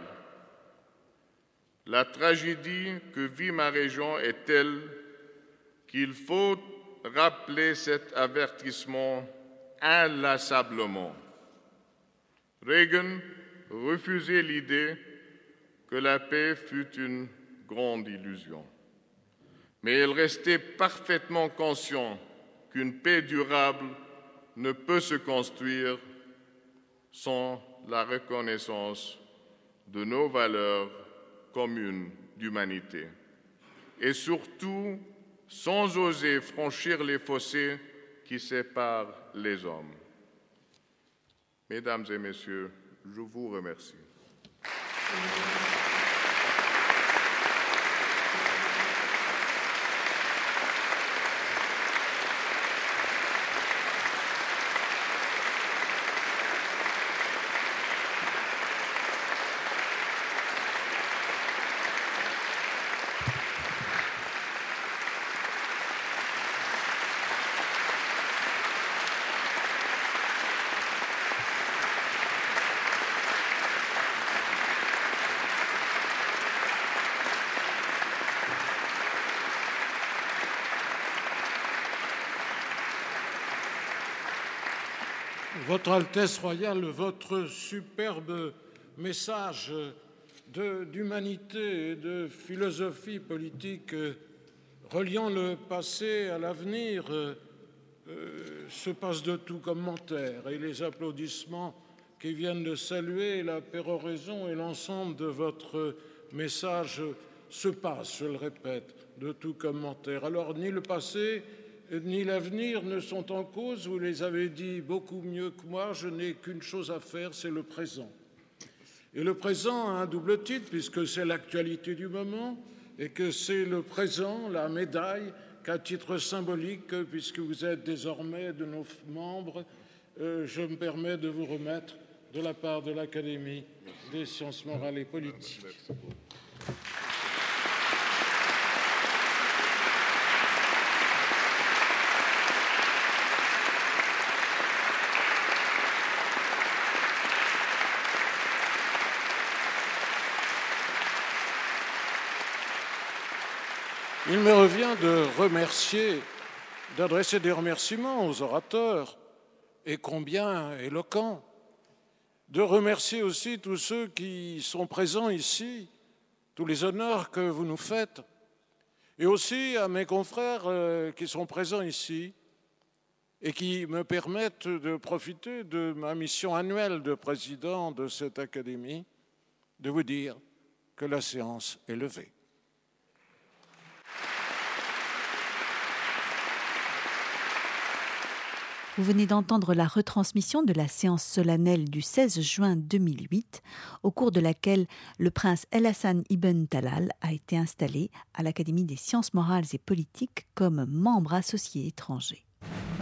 La tragédie que vit ma région est telle qu'il faut rappeler cet avertissement inlassablement. Reagan refusait l'idée que la paix fut une grande illusion. Mais il restait parfaitement conscient qu'une paix durable ne peut se construire sans la reconnaissance de nos valeurs communes d'humanité et surtout sans oser franchir les fossés qui séparent les hommes. Mesdames et messieurs, je vous remercie. Votre Altesse royale, votre superbe message d'humanité et de philosophie politique euh, reliant le passé à l'avenir euh, euh, se passe de tout commentaire, et les applaudissements qui viennent de saluer la péroraison et l'ensemble de votre message se passent, je le répète, de tout commentaire. Alors ni le passé ni l'avenir ne sont en cause, vous les avez dit beaucoup mieux que moi, je n'ai qu'une chose à faire, c'est le présent. Et le présent a un double titre, puisque c'est l'actualité du moment, et que c'est le présent, la médaille, qu'à titre symbolique, puisque vous êtes désormais de nos membres, euh, je me permets de vous remettre de la part de l'Académie des sciences morales et politiques. Il me revient de remercier, d'adresser des remerciements aux orateurs, et combien éloquents, de remercier aussi tous ceux qui sont présents ici, tous les honneurs que vous nous faites, et aussi à mes confrères qui sont présents ici et qui me permettent de profiter de ma mission annuelle de président de cette académie, de vous dire que la séance est levée. Vous venez d'entendre la retransmission de la séance solennelle du seize juin deux mille huit, au cours de laquelle le prince El Hassan Ibn Talal a été installé à l'Académie des sciences morales et politiques comme membre associé étranger.